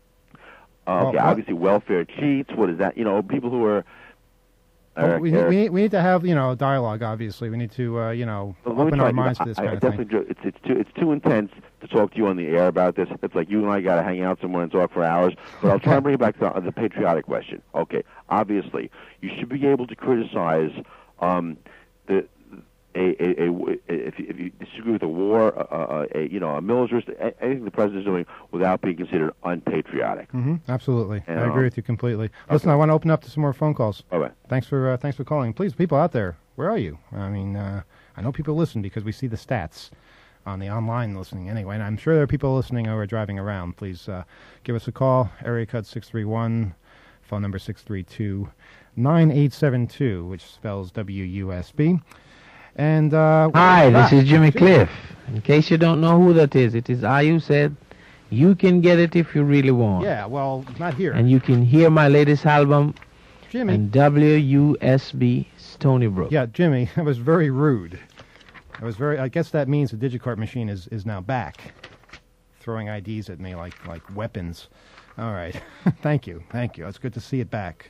uh, well, okay, obviously welfare cheats, what is that? You know, people who are, well, are we, need, we, need, we need to have, you know, dialogue, obviously. We need to, uh, you know, well, open our try, minds you to know, this I, kind I of definitely thing. Do, it's, it's, too, it's too intense to talk to you on the air about this. It's like you and I got to hang out somewhere and talk for hours. But I'll try and bring it back to the, the patriotic question. Okay, obviously, you should be able to criticize um, the a, a, a, if, you, if you disagree with a war, uh, a, you know, a militarist, anything the president is doing without being considered unpatriotic. Mm-hmm. Absolutely, and, I agree um, with you completely. Listen, I want to open up to some more phone calls. All right. Thanks for uh, thanks for calling. Please, people out there, where are you? I mean, uh, I know people listen because we see the stats on the online listening anyway, and I'm sure there are people listening who are driving around. Please uh, give us a call, area code six three one, phone number six three two, nine eight seven two, which spells W U S B. And uh, Hi, ah, this is Jimmy Jimmy. Cliff. In case you don't know who that is, it is I who said, you can get it if you really want. Yeah, well, not here. And you can hear my latest album Jimmy. in W U S B Stony Brook. Yeah, Jimmy, that was very rude. I was very. I guess that means the Digicart machine is, is now back, throwing I Ds at me like like weapons. All right, thank you, thank you. It's good to see it back.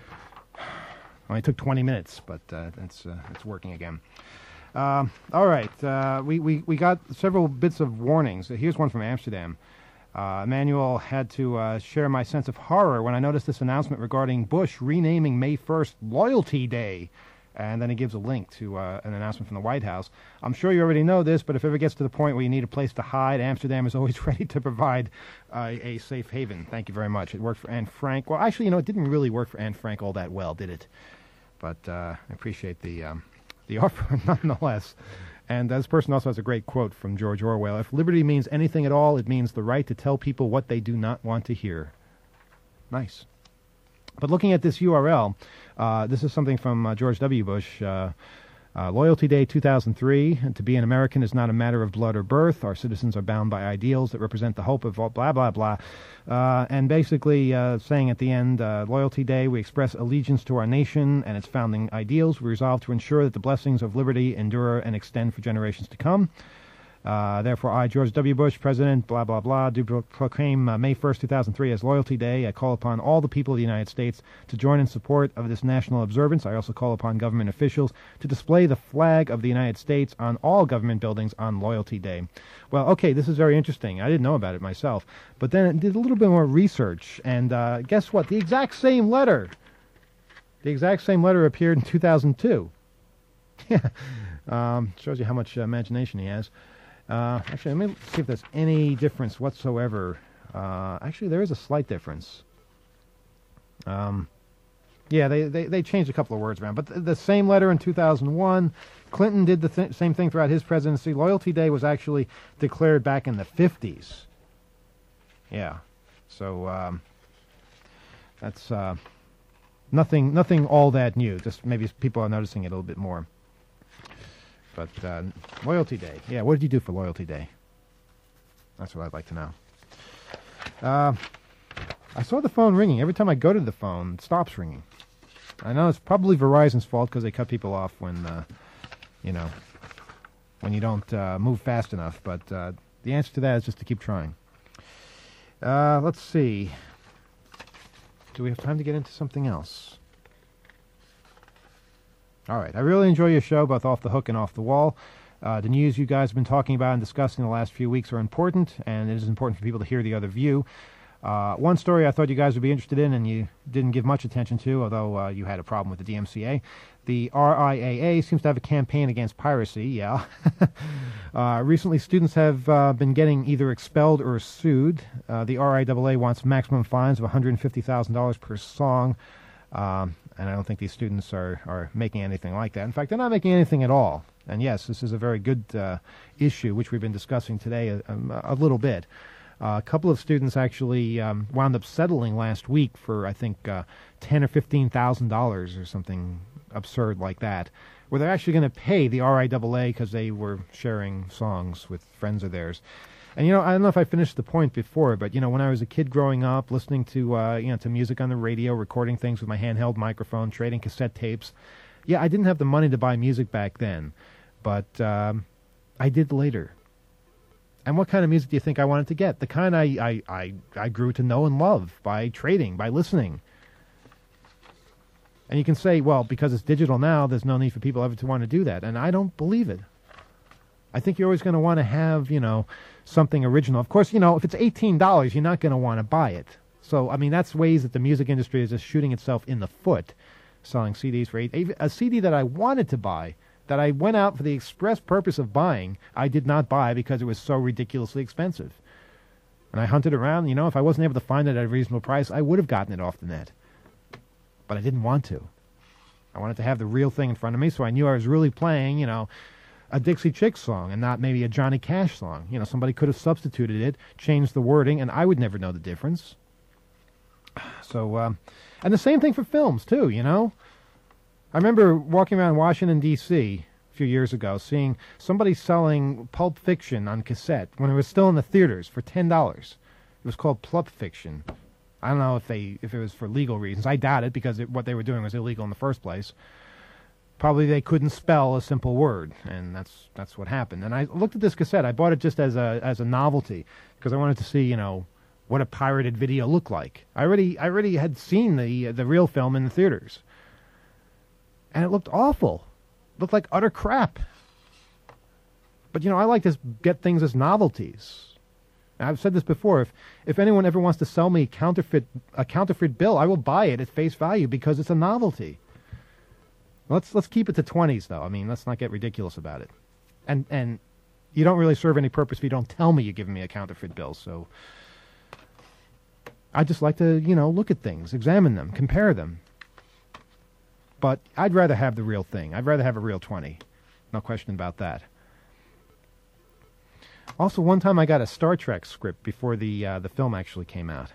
Only took twenty minutes, but uh, it's uh, it's working again. Um, all right, uh, we, we we got several bits of warnings. Here's one from Amsterdam. Uh, Emmanuel had to uh, share my sense of horror when I noticed this announcement regarding Bush renaming May first Loyalty Day. And then he gives a link to uh, an announcement from the White House. I'm sure you already know this, but if it ever gets to the point where you need a place to hide, Amsterdam is always ready to provide uh, a safe haven. Thank you very much. It worked for Anne Frank. Well, actually, you know, it didn't really work for Anne Frank all that well, did it? But uh, I appreciate the um, the offer nonetheless. And this person also has a great quote from George Orwell. If liberty means anything at all, it means the right to tell people what they do not want to hear. Nice. But looking at this U R L, uh, this is something from uh, George W. Bush. Uh, uh, Loyalty Day two thousand three. To be an American is not a matter of blood or birth. Our citizens are bound by ideals that represent the hope of all blah, blah, blah. Uh, and basically uh, saying at the end, uh, Loyalty Day, we express allegiance to our nation and its founding ideals. We resolve to ensure that the blessings of liberty endure and extend for generations to come. Uh, therefore, I, George W. Bush, President, blah, blah, blah, do pro- proclaim uh, May first, two thousand three as Loyalty Day. I call upon all the people of the United States to join in support of this national observance. I also call upon government officials to display the flag of the United States on all government buildings on Loyalty Day. Well, okay, this is very interesting. I didn't know about it myself. But then I did a little bit more research, and uh, guess what? The exact same letter, the exact same letter appeared in two thousand two. Yeah, um, shows you how much uh, imagination he has. Uh, actually, let me see if there's any difference whatsoever. Uh, actually, there is a slight difference. Um, yeah, they, they, they changed a couple of words around. But the, the same letter in two thousand one, Clinton did the th- same thing throughout his presidency. Loyalty Day was actually declared back in the fifties. Yeah. So um, that's uh, nothing, nothing all that new. Just maybe people are noticing it a little bit more. But uh, Loyalty Day. Yeah, what did you do for Loyalty Day? That's what I'd like to know. Uh, I saw the phone ringing. Every time I go to the phone, it stops ringing. I know it's probably Verizon's fault because they cut people off when, uh, you know, when you don't uh, move fast enough. But uh, the answer to that is just to keep trying. Uh, let's see. do we have time to get into something else? All right. I really enjoy your show, both off the hook and off the wall. Uh, the news you guys have been talking about and discussing the last few weeks are important, and it is important for people to hear the other view. Uh, one story I thought you guys would be interested in, and you didn't give much attention to, although uh, you had a problem with the D M C A. The R I A A seems to have a campaign against piracy, yeah. uh, recently, students have uh, been getting either expelled or sued. Uh, the R I A A wants maximum fines of one hundred fifty thousand dollars per song, um, and I don't think these students are, are making anything like that. In fact, they're not making anything at all. And yes, this is a very good uh, issue, which we've been discussing today a, a, a little bit. Uh, a couple of students actually um, wound up settling last week for, I think, uh, ten or fifteen thousand dollars or something absurd like that, where they're actually going to pay the R I A A because they were sharing songs with friends of theirs. And you know, I don't know if I finished the point before, but you know, when I was a kid growing up, listening to uh, you know to music on the radio, recording things with my handheld microphone, trading cassette tapes. Yeah, I didn't have the money to buy music back then, but um, I did later. And what kind of music do you think I wanted to get? The kind I, I, I, I grew to know and love by trading, by listening. And you can say, well, because it's digital now, there's no need for people ever to want to do that. And I don't believe it. I think you're always going to want to have, you know, something original. Of course, you know, if it's eighteen dollars, you're not going to want to buy it. So, I mean, that's ways that the music industry is just shooting itself in the foot, selling C Ds for eight. A C D that I wanted to buy, that I went out for the express purpose of buying, I did not buy because it was so ridiculously expensive. And I hunted around, you know, if I wasn't able to find it at a reasonable price, I would have gotten it off the net. But I didn't want to. I wanted to have the real thing in front of me, so I knew I was really playing, you know, a Dixie Chicks song and not maybe a Johnny Cash song. You know, somebody could have substituted it, changed the wording, and I would never know the difference. So, um, and the same thing for films, too, you know. I remember walking around Washington, D C a few years ago, seeing somebody selling Pulp Fiction on cassette when it was still in the theaters for ten dollars. It was called Plump Fiction. I don't know if they if it was for legal reasons. I doubt it, because it, what they were doing was illegal in the first place. Probably they couldn't spell a simple word, and that's that's what happened. And I looked at this cassette. I bought it just as a as a novelty, because I wanted to see, you know, what a pirated video looked like. I already I already had seen the the real film in the theaters. And it looked awful. It looked like utter crap. But, you know, I like to get things as novelties. And I've said this before. If if anyone ever wants to sell me counterfeit a counterfeit bill, I will buy it at face value because it's a novelty. Let's let's keep it to twenties, though. I mean, let's not get ridiculous about it. And and you don't really serve any purpose if you don't tell me you're giving me a counterfeit bill. So I just like to, you know, look at things, examine them, compare them. But I'd rather have the real thing. I'd rather have a real twenty. No question about that. Also, one time I got a Star Trek script before the uh, the film actually came out.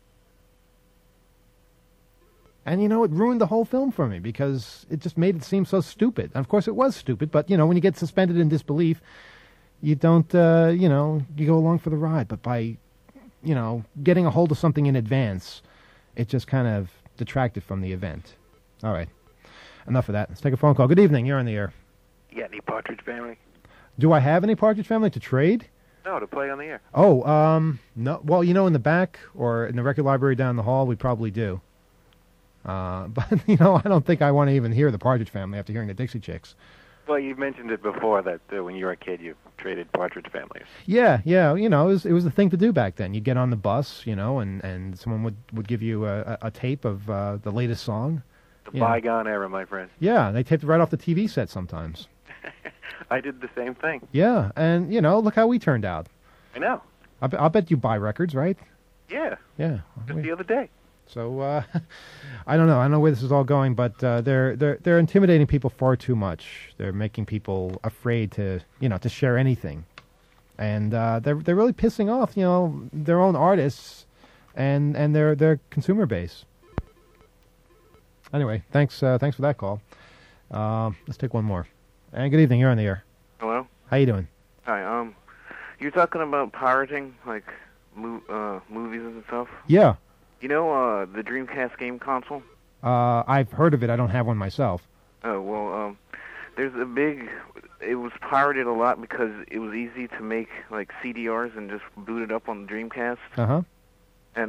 And, you know, it ruined the whole film for me because it just made it seem so stupid. And, of course, it was stupid, but, you know, when you get suspended in disbelief, you don't, uh, you know, you go along for the ride. But by, you know, getting a hold of something in advance, it just kind of detracted from the event. All right. Enough of that. Let's take a phone call. Good evening. You're on the air. You got any Partridge Family? Do I have any Partridge Family to trade? No, to play on the air. Oh, um, no. Well, you know, in the back or in the record library down the hall, we probably do. Uh, but, you know, I don't think I want to even hear the Partridge Family after hearing the Dixie Chicks. Well, you mentioned it before that uh, when you were a kid, you traded Partridge Families. Yeah, yeah. You know, it was, it was the thing to do back then. You'd get on the bus, you know, and, and someone would, would give you a, a, a tape of uh, the latest song. The bygone era, my friend. Yeah, they taped it right off the T V set sometimes. I did the same thing. Yeah, and, you know, look how we turned out. I know. I be, I'll bet you buy records, right? Yeah. Yeah. Just the other day. So, uh, I don't know. I don't know where this is all going, but uh, they're, they're, they're intimidating people far too much. They're making people afraid to, you know, to share anything. And uh, they're, they're really pissing off, you know, their own artists and, and their, their consumer base. Anyway, thanks uh, thanks for that call. Uh, let's take one more. And good evening, you're on the air. Hello? How you doing? Hi, um, you're talking about pirating, like, mo- uh, movies and stuff? Yeah. You know, uh, the Dreamcast game console? Uh, I've heard of it. I don't have one myself. Oh, well, um, there's a big, it was pirated a lot because it was easy to make, like, C D Rs and just boot it up on the Dreamcast. Uh-huh. And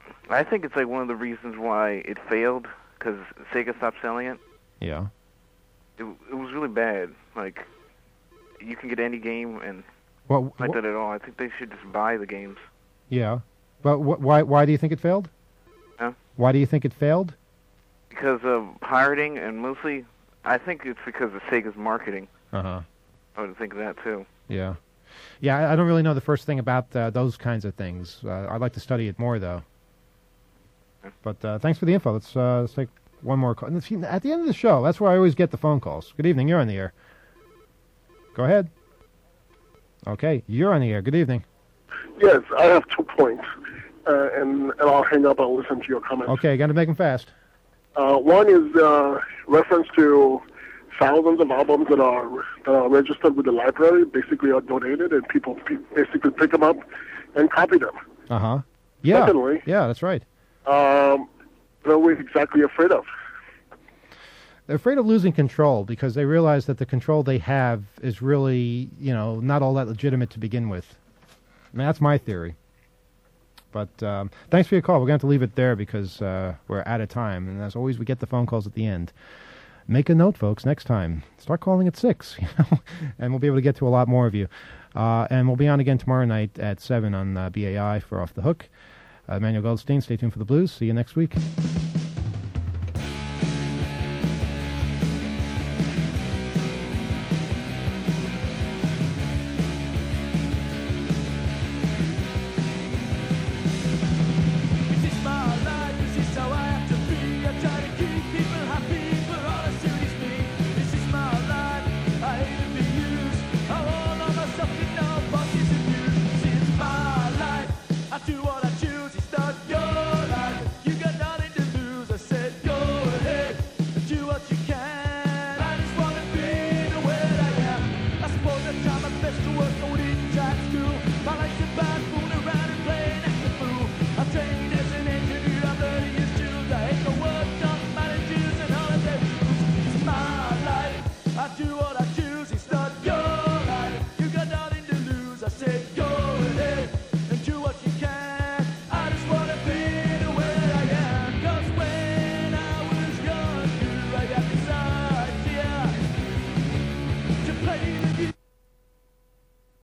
I think it's like one of the reasons why it failed, because Sega stopped selling it. Yeah. It, it was really bad. Like, you can get any game, and Well, like wh- that at all. I think they should just buy the games. Yeah. But wh- why why do you think it failed? Huh? Why do you think it failed? Because of pirating, and mostly, I think it's because of Sega's marketing. Uh-huh. I would think that, too. Yeah. Yeah, I, I don't really know the first thing about uh, those kinds of things. Uh, I'd like to study it more, though. But uh, thanks for the info. Let's, uh, let's take one more call. And see, at the end of the show, that's where I always get the phone calls. Good evening. You're on the air. Go ahead. Okay, you're on the air. Good evening. Yes, I have two points, uh, and, and I'll hang up and listen to your comments. Okay, got to make them fast. Uh, one is uh, reference to thousands of albums that are that are registered with the library, basically are donated, and people pe- basically pick them up and copy them. Uh-huh. Yeah. Secondly, yeah, that's right. Um, what are we exactly afraid of? They're afraid of losing control because they realize that the control they have is really, you know, not all that legitimate to begin with. I mean, that's my theory. But um, thanks for your call. We're going to have to leave it there because uh, we're out of time. And as always, we get the phone calls at the end. Make a note, folks, next time. Start calling at six, you know, and we'll be able to get to a lot more of you. Uh, and we'll be on again tomorrow night at seven on uh, B A I for Off the Hook. Uh, Emmanuel Goldstein, stay tuned for the blues. See you next week. I do what